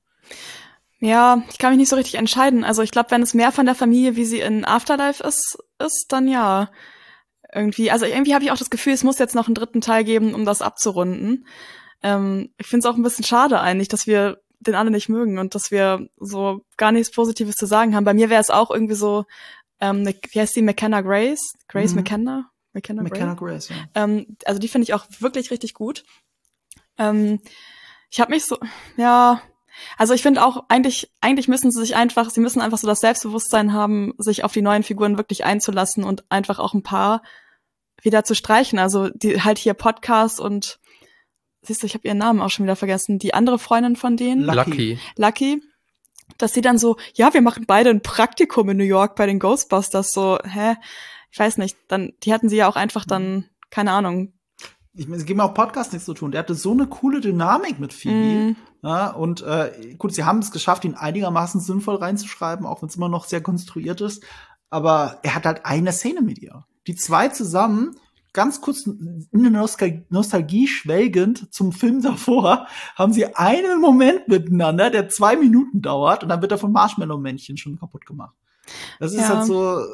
Ja, ich kann mich nicht so richtig entscheiden. Also ich glaube, wenn es mehr von der Familie, wie sie in Afterlife ist, ist, dann ja. Irgendwie, also irgendwie habe ich auch das Gefühl, es muss jetzt noch einen dritten Teil geben, um das abzurunden. Ähm, ich finde es auch ein bisschen schade eigentlich, dass wir den alle nicht mögen und dass wir so gar nichts Positives zu sagen haben. Bei mir wäre es auch irgendwie so, ähm, ne, wie heißt die, McKenna Grace? Grace Mhm. McKenna? McKenna, McKenna Grace? Grace, ja. Ähm, also die finde ich auch wirklich richtig gut. Ähm, ich habe mich so, ja, also ich finde auch, eigentlich, eigentlich müssen sie sich einfach, sie müssen einfach so das Selbstbewusstsein haben, sich auf die neuen Figuren wirklich einzulassen und einfach auch ein paar wieder zu streichen. Also die halt hier Podcast und siehst du, ich habe ihren Namen auch schon wieder vergessen. Die andere Freundin von denen, Lucky. Lucky. Lucky, dass sie dann so, ja, wir machen beide ein Praktikum in New York bei den Ghostbusters. So, hä? Ich weiß nicht. Dann, die hatten sie ja auch einfach dann, keine Ahnung. Ich meine, es gibt mir auch Podcast nichts zu tun. Der hatte so eine coole Dynamik mit Phoebe. Mm. Ja, und äh, gut, sie haben es geschafft, ihn einigermaßen sinnvoll reinzuschreiben, auch wenn es immer noch sehr konstruiert ist. Aber er hat halt eine Szene mit ihr. Die zwei zusammen, ganz kurz in eine Nostal- Nostalgie schwelgend zum Film davor, haben sie einen Moment miteinander, der zwei Minuten dauert, und dann wird er vom Marshmallow-Männchen schon kaputt gemacht. Das ist Ja. halt so, äh,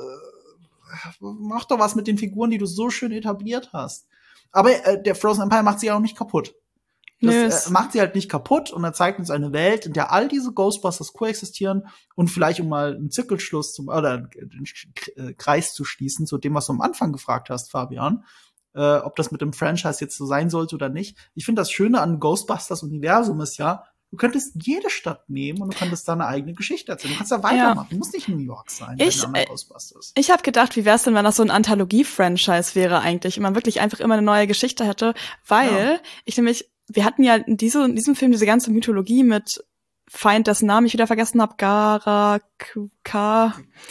mach doch was mit den Figuren, die du so schön etabliert hast. Aber äh, der Frozen Empire macht sie ja auch nicht kaputt. Das Nö, äh, es- macht sie halt nicht kaputt und er zeigt uns eine Welt, in der all diese Ghostbusters koexistieren und vielleicht, um mal einen Zirkelschluss zum, oder den äh, Kreis zu schließen zu dem, was du am Anfang gefragt hast, Fabian, äh, ob das mit dem Franchise jetzt so sein sollte oder nicht. Ich finde, das Schöne an Ghostbusters-Universum ist ja, du könntest jede Stadt nehmen und du könntest da eine eigene Geschichte erzählen. Du kannst da weitermachen. Du musst nicht New York sein, Ich- bei den anderen äh, Ghostbusters. Ich habe gedacht, wie wär's denn, wenn das so ein Anthologie-Franchise wäre eigentlich, und man wirklich einfach immer eine neue Geschichte hätte, weil Ja. ich nämlich wir hatten ja in, diese, in diesem Film diese ganze Mythologie mit Feind, dessen Namen ich wieder vergessen habe, Garaka.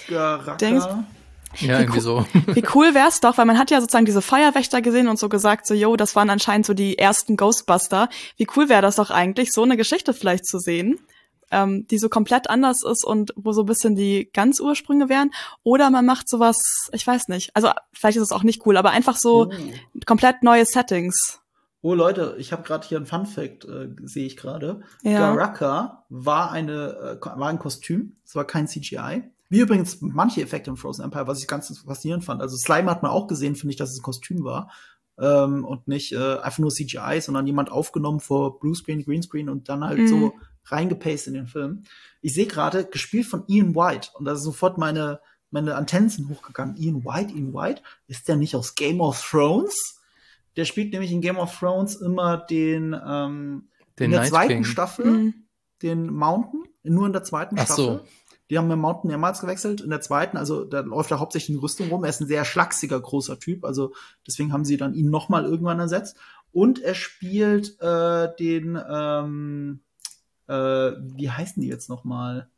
Garaka. Ja, irgendwie so. Wie cool wär's doch, weil man hat ja sozusagen diese Feuerwächter gesehen und so gesagt, so, yo, das waren anscheinend so die ersten Ghostbuster. Wie cool wäre das doch eigentlich, so eine Geschichte vielleicht zu sehen, ähm, die so komplett anders ist und wo so ein bisschen die ganz Ursprünge wären. Oder man macht sowas, ich weiß nicht, also vielleicht ist es auch nicht cool, aber einfach so Oh. komplett neue Settings. Oh Leute, ich habe gerade hier einen Fun-Fact, äh, sehe ich gerade. Ja. Garaka war eine, äh, war ein Kostüm, es war kein C G I. Wie übrigens manche Effekte in Frozen Empire, was ich ganz faszinierend fand. Also Slime hat man auch gesehen, finde ich, dass es ein Kostüm war. Ähm, und nicht äh, einfach nur C G I, sondern jemand aufgenommen vor Bluescreen, Greenscreen und dann halt Mhm. so reingepastet in den Film. Ich sehe gerade, gespielt von Ian White. Und da ist sofort meine, meine Antennen sind hochgegangen. Ian White, Ian White? Ist der nicht aus Game of Thrones? Der spielt nämlich in Game of Thrones immer den, ähm, Den in der Night zweiten King. Staffel, Mhm. den Mountain, nur in der zweiten Ach so. Staffel. Die haben mit Mountain mehrmals gewechselt. In der zweiten, also da läuft er hauptsächlich in Rüstung rum. Er ist ein sehr schlachsiger, großer Typ. Also deswegen haben sie dann ihn noch mal irgendwann ersetzt. Und er spielt äh, den, ähm, äh, wie heißen die jetzt noch mal?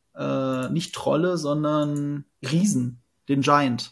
Äh, nicht Trolle, sondern Riesen, den Giant,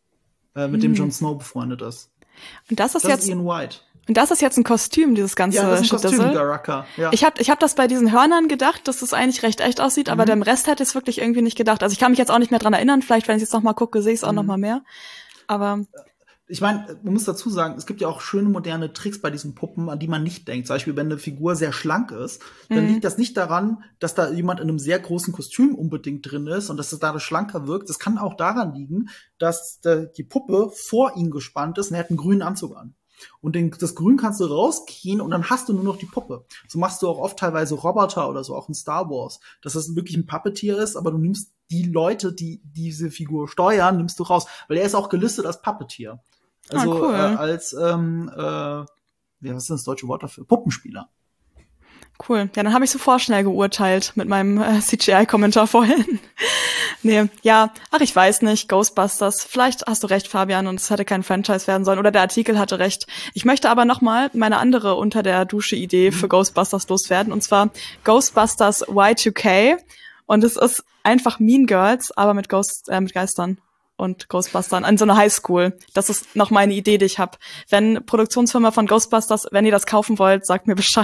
äh, mit dem Hm. Jon Snow befreundet ist. Und das ist Das jetzt ist Ian White. und das ist jetzt ein Kostüm, dieses ganze Ja, das ist ein Kostüm, Schnittissel. Garaka. Ja. Ich habe ich hab das bei diesen Hörnern gedacht, dass das eigentlich recht echt aussieht, aber Mhm. dem Rest hätte ich es wirklich irgendwie nicht gedacht. Also ich kann mich jetzt auch nicht mehr dran erinnern, vielleicht, wenn ich jetzt noch mal gucke, sehe ich es auch Mhm. noch mal mehr. Aber Ich meine, man muss dazu sagen, es gibt ja auch schöne moderne Tricks bei diesen Puppen, an die man nicht denkt. Zum Beispiel, wenn eine Figur sehr schlank ist, dann Mhm. liegt das nicht daran, dass da jemand in einem sehr großen Kostüm unbedingt drin ist und dass es dadurch schlanker wirkt. Das kann auch daran liegen, dass der, die Puppe vor ihm gespannt ist und er hat einen grünen Anzug an. Und den, das Grün kannst du rauskriegen und dann hast du nur noch die Puppe. So machst du auch oft teilweise Roboter oder so, auch in Star Wars, dass das wirklich ein Puppeteer ist, aber du nimmst die Leute, die diese Figur steuern, nimmst du raus. Weil er ist auch gelistet als Puppeteer. Also Ah, cool. äh, als, ähm, äh, ja, was ist denn das deutsche Wort dafür? Puppenspieler. cool. Ja, dann habe ich so vorschnell geurteilt mit meinem äh, C G I-Kommentar vorhin. Nee, ja, ach, ich weiß nicht, Ghostbusters. Vielleicht hast du recht, Fabian, und es hätte kein Franchise werden sollen. Oder der Artikel hatte recht. Ich möchte aber noch mal meine andere unter der Dusche-Idee für Ghostbusters loswerden. Und zwar Ghostbusters Y two K. Und es ist einfach Mean Girls, aber mit Ghost, äh, mit Geistern und Ghostbustern an so einer Highschool. Das ist noch meine Idee, die ich habe. Wenn Produktionsfirma von Ghostbusters, wenn ihr das kaufen wollt, sagt mir Bescheid.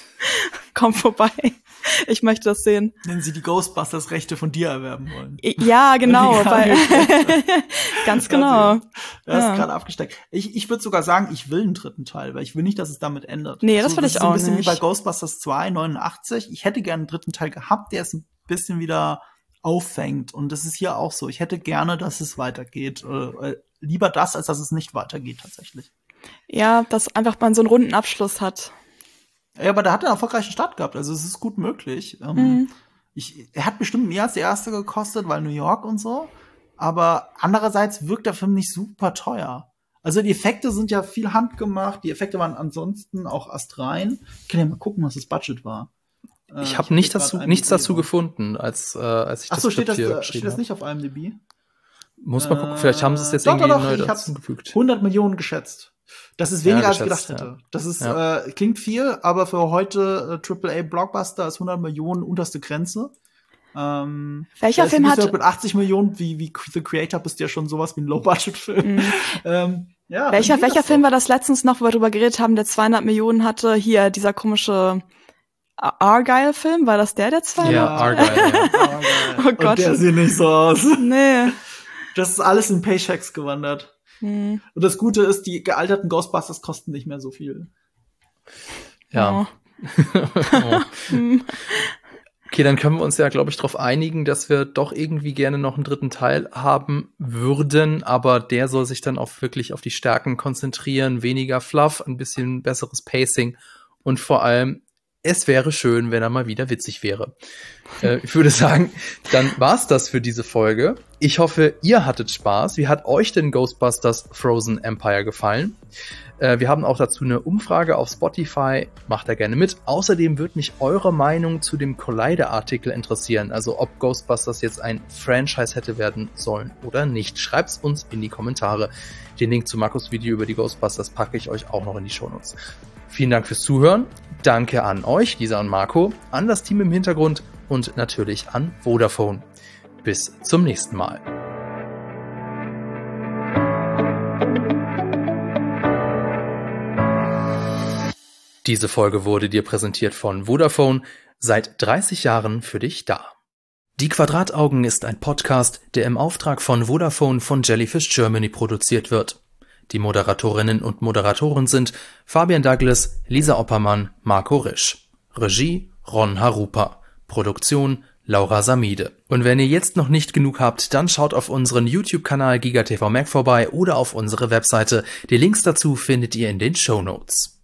Kommt vorbei. Ich möchte das sehen. Wenn sie die Ghostbusters-Rechte von dir erwerben wollen. Ja, genau. Die Weil ganz genau. Das ist Ja. gerade abgesteckt. Ich, ich würde sogar sagen, ich will einen dritten Teil, weil ich will nicht, dass es damit endet. Nee, das will ich ist auch ein bisschen nicht. wie bei Ghostbusters zwei, neunundachtzig. Ich hätte gerne einen dritten Teil gehabt, der es ein bisschen wieder auffängt. Und das ist hier auch so. Ich hätte gerne, dass es weitergeht. Äh, lieber das, als dass es nicht weitergeht, tatsächlich. Ja, dass einfach man so einen runden Abschluss hat. Ja, aber der hat einen erfolgreichen Start gehabt. Also es ist gut möglich. Ähm, Mhm. ich, er hat bestimmt mehr als der erste gekostet, weil New York und so. Aber andererseits wirkt der Film nicht super teuer. Also die Effekte sind ja viel handgemacht. Die Effekte waren ansonsten auch astrein. Ich kann ja mal gucken, was das Budget war. Äh, Ich habe hab nicht hier dazu, grad nichts IMDb dazu auf. gefunden, als, äh, als ich Ach das so, steht Skript das, hier äh, steht geschrieben das habe. nicht auf I M D B? Muss mal gucken, vielleicht haben sie es jetzt Doch, irgendwie doch, doch, neu ich hab's dazugefügt. hundert Millionen geschätzt. Das ist Ja, weniger, als ich geschätzt, gedacht ja. hätte. Das ist, Ja. äh, klingt viel, aber für heute äh, Triple A Blockbuster ist hundert Millionen unterste Grenze. Ähm, Welcher da ist Film bist du hat- mit achtzig Millionen, wie, wie The Creator bist du ja schon sowas wie ein Low-Budget-Film. Mhm. ähm, ja, Welcher, dann geht welcher das Film doch. war das letztens noch, wo wir drüber geredet haben, der zweihundert Millionen hatte? Hier, dieser komische Ar- Argyle-Film, war das der, der zweihundert? Ja, Argyle, ja. Argyle. Oh Gott. Und der sieht nicht so aus. Nee. Das ist alles in Paychecks gewandert. Hm. Und das Gute ist, die gealterten Ghostbusters kosten nicht mehr so viel. Ja. Oh. Hm. Okay, dann können wir uns ja, glaube ich, darauf einigen, dass wir doch irgendwie gerne noch einen dritten Teil haben würden, aber der soll sich dann auch wirklich auf die Stärken konzentrieren, weniger Fluff, ein bisschen besseres Pacing und vor allem, es wäre schön, wenn er mal wieder witzig wäre. äh, ich würde sagen, dann war's das für diese Folge. Ich hoffe, ihr hattet Spaß. Wie hat euch denn Ghostbusters Frozen Empire gefallen? Äh, wir haben auch dazu eine Umfrage auf Spotify. Macht da gerne mit. Außerdem würde mich eure Meinung zu dem Collider-Artikel interessieren. Also ob Ghostbusters jetzt ein Franchise hätte werden sollen oder nicht. Schreibt's uns in die Kommentare. Den Link zu Markus' Video über die Ghostbusters packe ich euch auch noch in die Shownotes. Vielen Dank fürs Zuhören. Danke an euch, Lisa und Marco, an das Team im Hintergrund und natürlich an Vodafone. Bis zum nächsten Mal. Diese Folge wurde dir präsentiert von Vodafone, seit dreißig Jahren für dich da. Die Quadrataugen ist ein Podcast, der im Auftrag von Vodafone von Jellyfish Germany produziert wird. Die Moderatorinnen und Moderatoren sind Fabian Douglas, Lisa Oppermann, Marco Risch. Regie Ron Harupa. Produktion Laura Samide. Und wenn ihr jetzt noch nicht genug habt, dann schaut auf unseren YouTube-Kanal GigaTV Mac vorbei oder auf unsere Webseite. Die Links dazu findet ihr in den Shownotes.